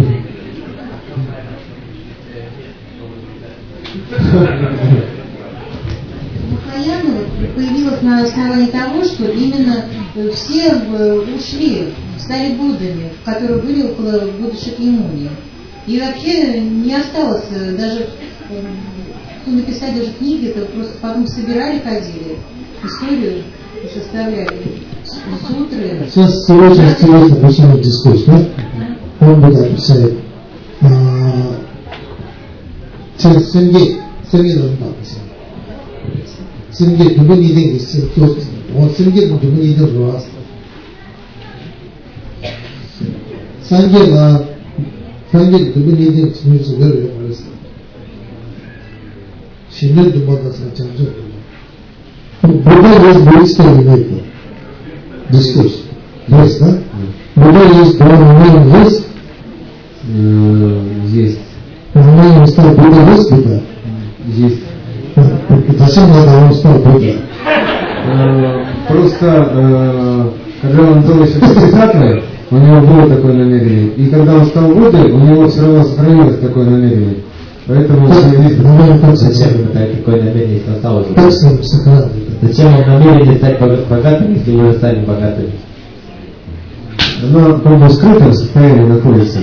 Махаяна появилась на основании того, что именно все ушли, стали Буддами, которые были около Будды Шакьямуни. И вообще не осталось даже написать даже книги, это просто потом собирали, ходили, историю составляли, сутры. Сейчас очень интересно, почему дискурс, да? Он будет описать через Сергей должен написать. Сергей, дубы не деньги, он Сергей, дубы не деньги, раз. Сангер, дубы не деньги, смысл говорю, раз. Шинель дубада сначала. Будда есть буддийская линейка. Дискурс. Есть, да? Будда есть, Брахман есть? Есть. Брахман стал Будда, есть Будда? Есть. Зачем надо он стал Будда? Просто, когда он был еще Бодхисаттвой, у него было такое намерение. И когда он стал Буддой, у него все равно сохранилось такое намерение. Поэтому зачем такое намерение, если он стал уже? Зачем он намерение стать богатым, если вы стали богатыми? Оно как бы в скрытом состоянии находится.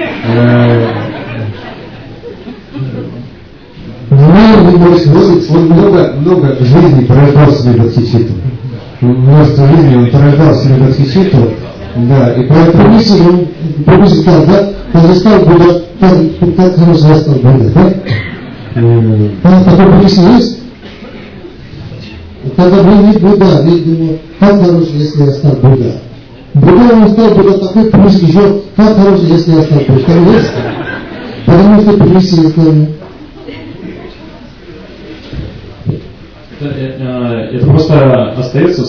Он много жизней порождал себе Бодхичитту. Множество жизней он порождал себе Бодхичитту. Да, и поэтому... Помните, сказал, да? Он стал Будда, как хорошо я стал Будда, да? Такой помните есть? Когда был не Будда, я думаю, как хорошо, если я стал Будда. Будда он стал Будда такой помните еще, как хорошо, если я стал Будда. Там есть? Потому что помните, если... Это просто остается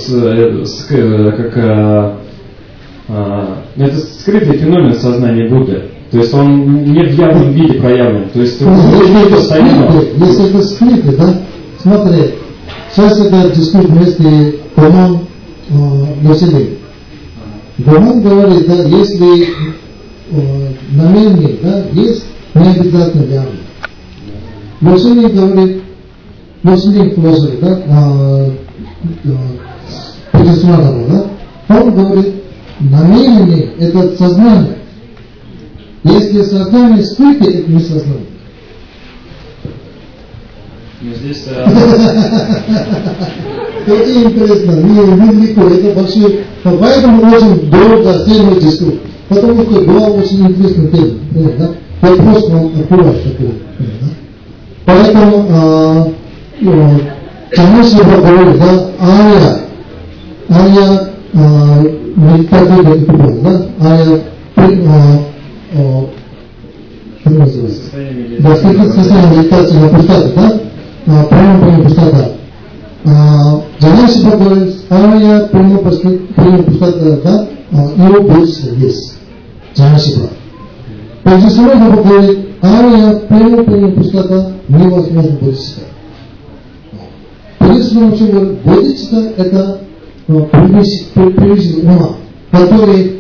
это скрытый феномен сознания Будды. То есть он не в явном виде проявлен. То есть если это скрытый, да? Смотри, сейчас это дискурс вместе Гоман Носили. Гоман говорит, да, если намерение, да, есть, не обязательно явно. Носили говорит, Носили философ, да, Путисматова, да, он говорит, намерение – это сознание. Если сознание скрыто, это не сознание. Здесь... Очень интересно, велико, это большой. Поэтому очень долго сильный дискурс. Потому что была очень интересная тема. Да? Вопрос вам открывать такой. Да? Поэтому конечно, говорит, да, Ария медитация это да? Ария что называется? Да, состояние медитации на пустоте, да? Прямо пустота. Джанашипа говорит, Ария прямо пустота, да? Его больше есть. Джанашипа. Пуджисварга говорит, Ария прямо пустота, невозможно бодхичитта. Пуджисварга говорит, бодхичитта это превыше ума, который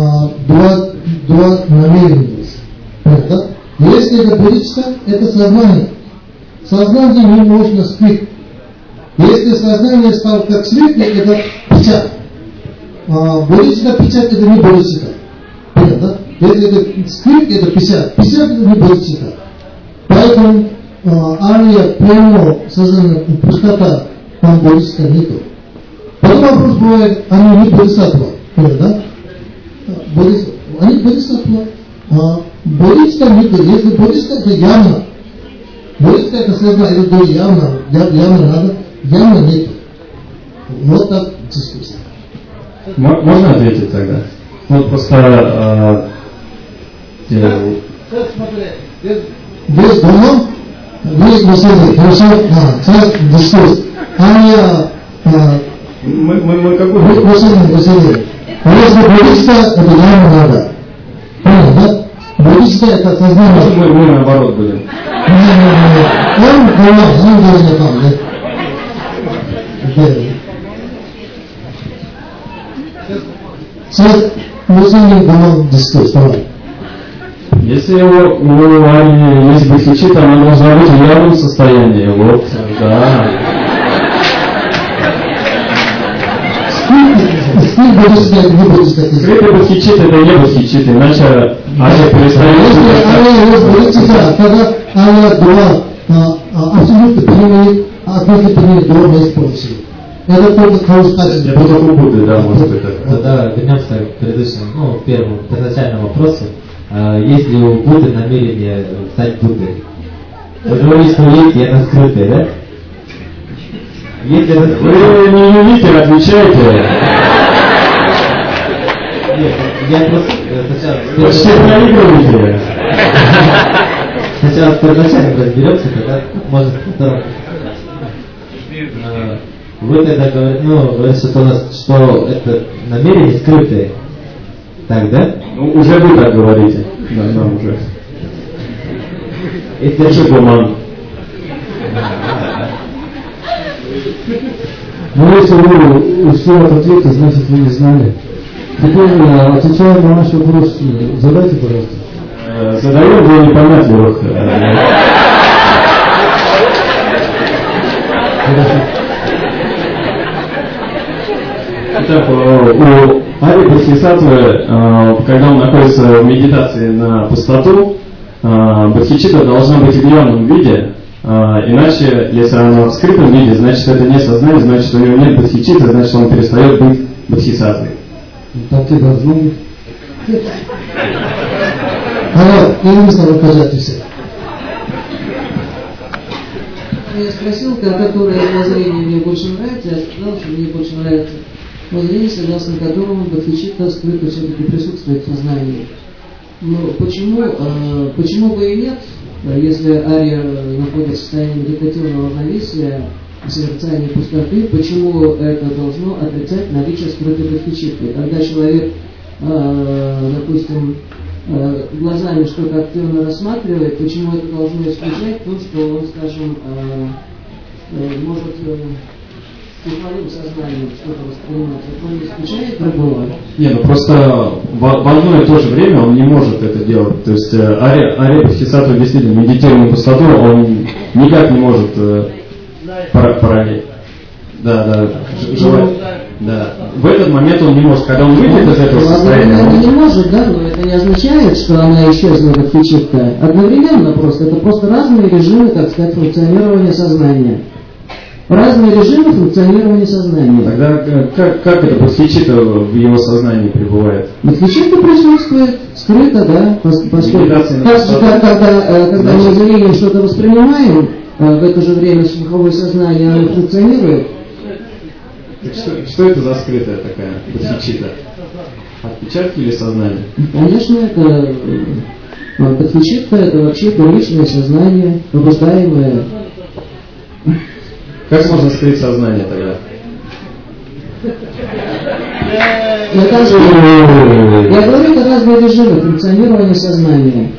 два намерения есть. Понятно? Если это бодхичитта, это сознание. Сознание не можно скрыть. Если сознание стало как свет, это печать. Бодхичитта печать это не бодхичитта. Понятно? Если это скрыть, это печать. Печать это не бодхичитта. Поэтому ария прямо сознание, пустота, там бодхичитта нету. Потом вопрос бывает, они не бодхисаттва. Понятно? Они бодхисаттва. Бодхичитта нету. Если бодхичитта это явно. Бодхичитта это сознание, это тоже явно. Явно надо. Явно нету. Вот так дискуссия. Можно ответить тогда? Ну, просто... Без дома, Есть беседы, хорошо, сейчас дискуссия. Мы какой? Беседы. А если буддиста, это явно надо. Понял, да? Буддиста это сознание. Мы наоборот будем. Он говорит, там, да? Сейчас мусульмане говорят дискуссию. Если у Арии есть бодхичитта, она должна быть в явном состоянии. Вот, да. Скрытый бодхичитта это не бодхичитта, иначе Ария перестает... Если Ария есть бодхичитта, тогда Ария дуа абсолютно принимает, принимает дуа не использует. Это только качество. Это только у Будды, да, может быть. Тогда вернемся к предыдущему, первому, первоначальному вопросу. Есть ли у Будды намерение стать Буддой? Вы говорите, что есть, и это скрытое, да? Если это скрытое... Вы не ювитер, отвечайте. Нет, я просто сначала... Почти проигрываете. Сначала с первоначальным разберемся, тогда может второй. Вы тогда говорите, что это намерение скрытое. Так, да? Ну, уже вы так говорите. Да, уже. Это что, Гуман? Ну, если вы ушли от ответа, значит вы не знали. Теперь, отвечая на ваш вопрос, задайте, пожалуйста. Задаем для непонятливых. Итак, у Ари Бодхисаттвы, когда он находится в медитации на пустоту, бодхичитта должна быть в явном виде, иначе, если она в скрытом виде, значит это не сознание, значит у него нет бодхичитты, значит он перестает быть бодхисаттвой. Так и должно быть. Я не знаю, пожалуйста. Я спросил, которое воззрение мне больше нравится, я сказал, что мне больше нравится воззрение, согласно которому бодхичитта скрыто все-таки присутствует в сознании. Но почему бы и нет, если Ария находится в состоянии медитативного равновесия, созерцания пустоты, почему это должно отрицать наличие скрытой бодхичитты? Когда человек, допустим, глазами что-то активно рассматривает, почему это должно исключать то, что он, скажем, может духовным сознанием что-то воспринимать, это не исключает другого? Не, ну просто в одно и то же время он не может это делать. То есть Ария Бодхисаттва действительно медитируя на пустоту, он никак не может параллель. Да, желать. Да. В этот момент он не может, когда он выйдет из этого состояния. Он не может, да, но это не означает, что она исчезла бодхичитта. Одновременно просто, это просто разные режимы, так сказать, функционирования сознания. Разные режимы функционирования сознания. Тогда как это бодхичитта в его сознании пребывает? Бодхичитта присутствует, скрыто, да, поскольку когда мы зрением что-то воспринимаем, в это же время слуховое сознание оно функционирует. Так что это за скрытая такая бодхичитта? Отпечатки или сознание? Конечно, это бодхичитта, это вообще первичное сознание, побуждаемое. Как можно скрыть сознание тогда? Я говорю, это разные режимы функционирования сознания.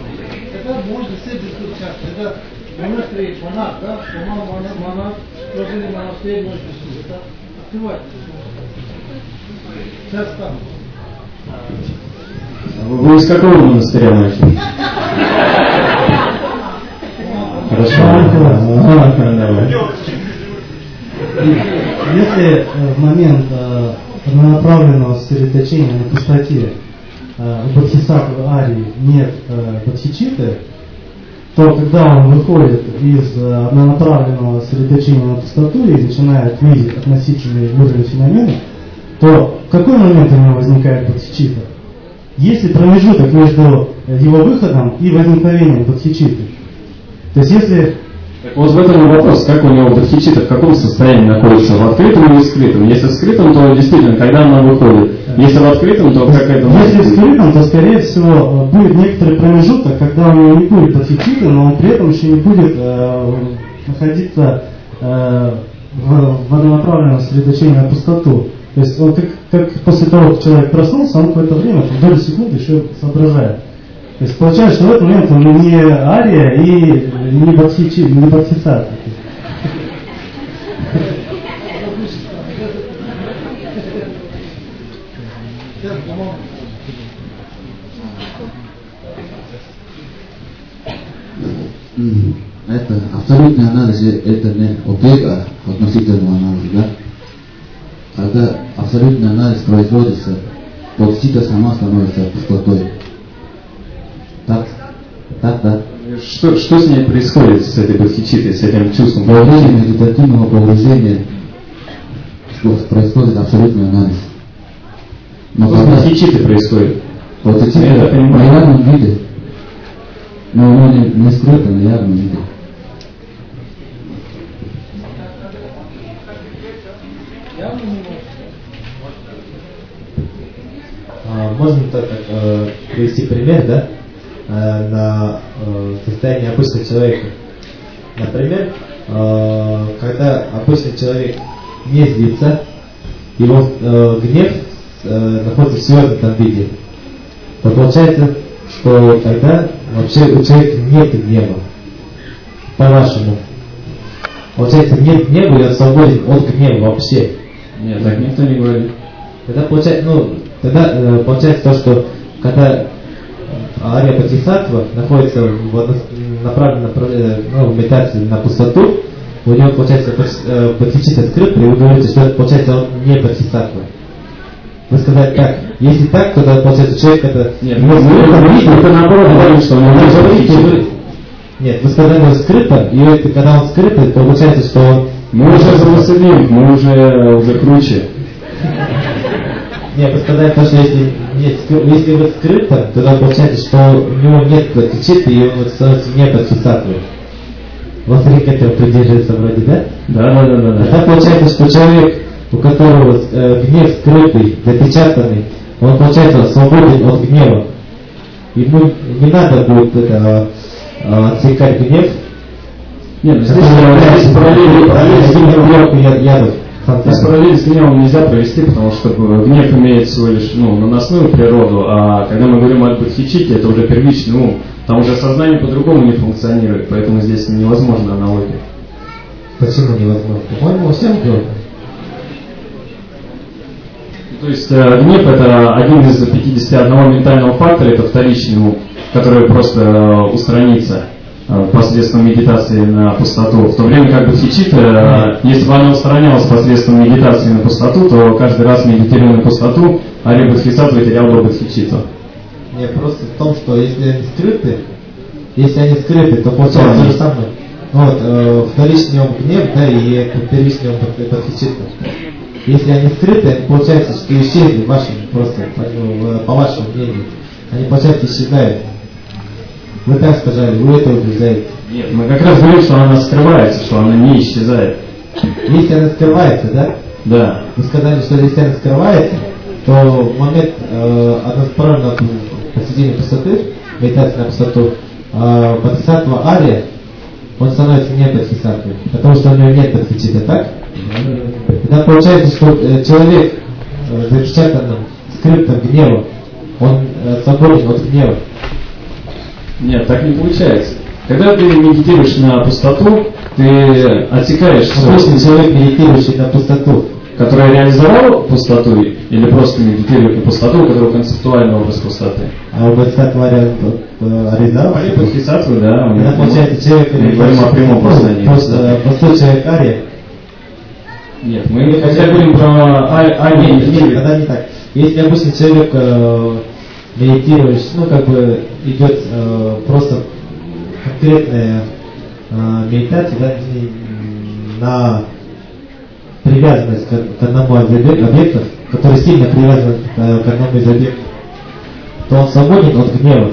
Вы из какого монастыря начали? Хорошо. Если в момент направленного сосредоточения на пустоте у бодхисаттвы Арии нет бодхичитты, то когда он выходит из однонаправленного сосредоточения на пустоту и начинает видеть относительные уровни феномена, то в какой момент у него возникает бодхичитта? Есть ли промежуток между его выходом и возникновением бодхичитты? То есть если... Так вот в этом вопрос, как у него бодхичитта, в каком состоянии находится, в открытом или в скрытом? Если в скрытом, то действительно, когда она выходит, Если в открытом, то какая-то... Если в скрытом, то, скорее всего, будет некоторый промежуток, когда у него не будет подхичита, но он при этом еще не будет находиться в однонаправленном сосредоточении на пустоту. То есть он как после того, как человек проснулся, он какое-то время, в долю секунды еще соображает. То есть получается, что в этот момент он не ария и не бодхисаттва. Это абсолютный анализ, это не опека относительного анализа, да? Когда абсолютный анализ производится, бодхичитта сама становится пустотой. Так, да. Что с ней происходит, с этой бодхичиттой, с этим чувством? Во время медитативного погружения происходит абсолютный анализ. Но что с бодхичиттой происходит? Бодхичитта в явном виде, но оно не скрыто в явном виде. Можно так привести пример, да, на состояние обычного человека. Например, когда обычный человек не злится, его гнев находится в свернутом виде, то получается, что тогда вообще у человека нет гнева. По-вашему. Получается, нет гнева, и он свободен от гнева вообще. Нет, так никто не говорит. Тогда получается то, что когда ария бодхисаттва находится в медитации на пустоту, у него получается бодхичитта скрытый, и вы говорите, что это, получается, он не бодхисаттва. Вы сказали так. Если так, тогда получается человек это... Нет, это наоборот говорит, что он не бодхичитта. Нет, вы сказали скрыто, и когда он скрытый, то получается, что он... Мы уже завысили, мы уже круче. Нет, вы сказали, что если вы скрыто, тогда получается, что у него нет бодхичитты, и он становится не бодхисаттвой. Вас к этому придерживается вроде, да? Да. Тогда получается, что человек, у которого гнев скрытый, запечатанный, он получается свободен от гнева. Ему не надо будет отсекать гнев. Нет, здесь параллель с гневом нельзя провести, потому что гнев имеет всего лишь наносную природу, а когда мы говорим о бодхичитте, это уже первичный ум. Там уже сознание по-другому не функционирует, поэтому здесь невозможна аналогия. Почему невозможно? По-моему, всем говорят. То есть гнев это один из 51 ментального фактора, это вторичный ум, который просто устранится посредством медитации на пустоту. В то время как бодхичитта, если бы она устранялась посредством медитации на пустоту, то каждый раз медитируя на пустоту, ария бодхисаттва терял бы бодхичитту. Нет, просто в том, что если они скрыты, то получается то же самое. Вторичный ум гнев, да, и первичный ум бодхичитта. Если они скрыты, получается, что исчезли по вашему мнению. Они, получается, исчезают. Вы так сказали, вы это убеждаете. Нет, мы как раз говорим, что она скрывается, что она не исчезает. Если она скрывается, да? Да. Вы сказали, что если она скрывается, то в момент однонаправленного посещения пустоты, медитации на пустоту, бодхисаттва ария, он становится не бодхисаттвой, потому что у него нет бодхичитты, так? Тогда получается, что человек запечатанным, скрытым гневом, он свободен от гнева. Нет, так не получается. Когда ты медитируешь на пустоту, ты отсекаешь... Обычный человек, медитирующий на пустоту, который реализовал пустоту или просто медитирует на пустоту, у которого концептуальный образ пустоты? А у бодхисаттвы реализовал? А бодхисаттвы, да. Тогда получается человек... Мы говорим о прямом познании. Просто простой человек ария. Нет, мы когда говорим про арию... Нет, тогда не так. Если обычный человек медитирующий, идет просто конкретная медитация, да, на привязанность к одному из объектов, который сильно привязан к одному из объектов, то он свободен от гнева.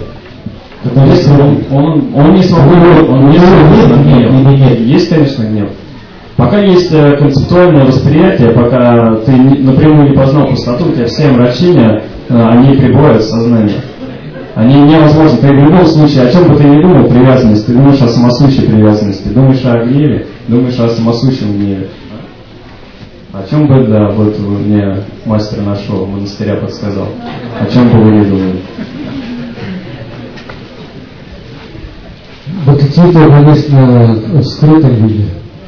Он не свободен, он не свободен от гнева. Нет. Есть, конечно, гнев. Пока есть концептуальное восприятие, пока ты напрямую не познал пустоту, у тебя все омрачения, они прибывают в сознание. Они невозможны. Ты в любом случае, о чем бы ты ни думал, привязанность, ты думаешь о самосущей привязанности, думаешь о гневе, думаешь о самосущем гневе. О чем бы, да, вот мне мастер нашего монастыря подсказал, о чем бы вы не думали. Бодхичиттва есть в скрытом виде.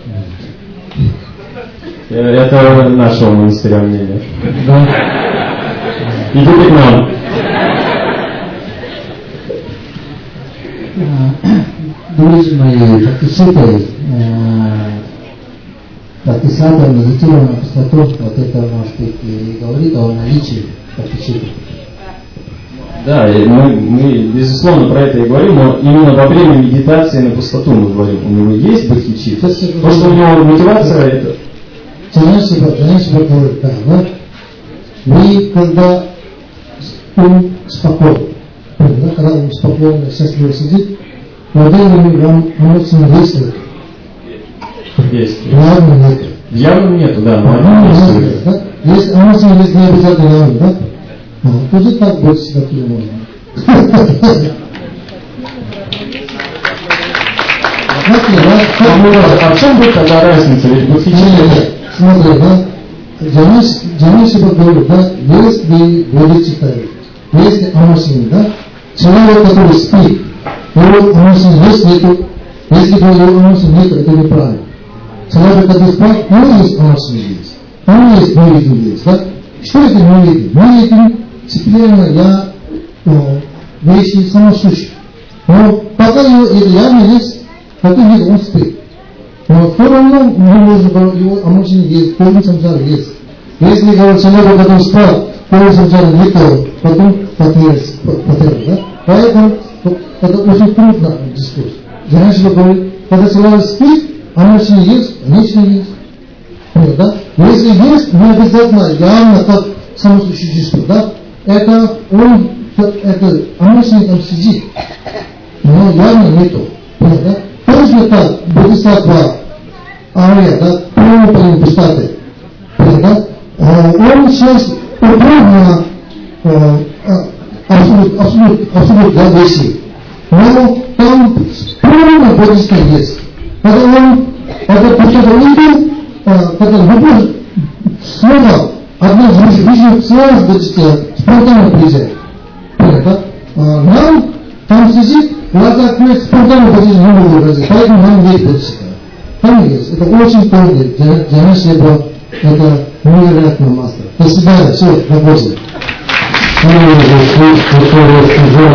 Это нашего монастыря мнение. Да. Идите к нам. Друзья мои, Бхактисаттва медитирована пустоту, вот это, может быть, и говорит о наличии Бхактичиттвы. Да, мы безусловно про это и говорим, но именно во время медитации на пустоту мы говорим. У него есть бодхичиттва. То, что у него мотивация, это... Джанашиба говорит, да, вы, когда ум спокоен, когда ум спокойно, счастливо сидит, в это время вам эмоции не действуют. Есть. Явно нет. Явно нету, да, но они действуют. Да? Если эмоции есть, не обязательно явно, да? Тоже так будет себя можно. А в чем будет тогда разница? Ведь бодхичиттва... Смотри, да? Джанашиба говорит, да? Если бодхичиттва, если эмоции, да? Человек, который спит, его эмоции есть, нету. Если его эмоций нет, это неправильно. Человек, который спит, у него есть эмоции есть. У него есть невидимый есть, да? Что это невидимый? Невидимый цепление вещи самосущие. Но пока это явно есть, это нет, он спит. Но все равно его эмоции есть, полный самсара есть. Если говорит человек, который спал, полный самсара нет, потом потерял, да? Поэтому это очень трудно дискурс. Джанашиба говорит, когда человек спит, эмоции есть, конечно есть. Да? Если есть, не обязательно явно как самосуществующее, да? Это он, это эмоции там сидит, но явно нету. Да? Точно так, бодхисаттва Ария, да, полный пустоты. Да? Он сейчас упорно абсолют, да, вещи. Но там полная бодхисаттва есть. Когда он это пустота увидел, когда любовь снова одна жизнь снова спонтанно приезжает. Нам там сидит, глаза открыть, спонтанно приезжает, не могу выразить. Поэтому нам есть бодхисаттва. Там есть. Это очень полный. Для нас это невероятный мастер. До свидания. Все, на пользу.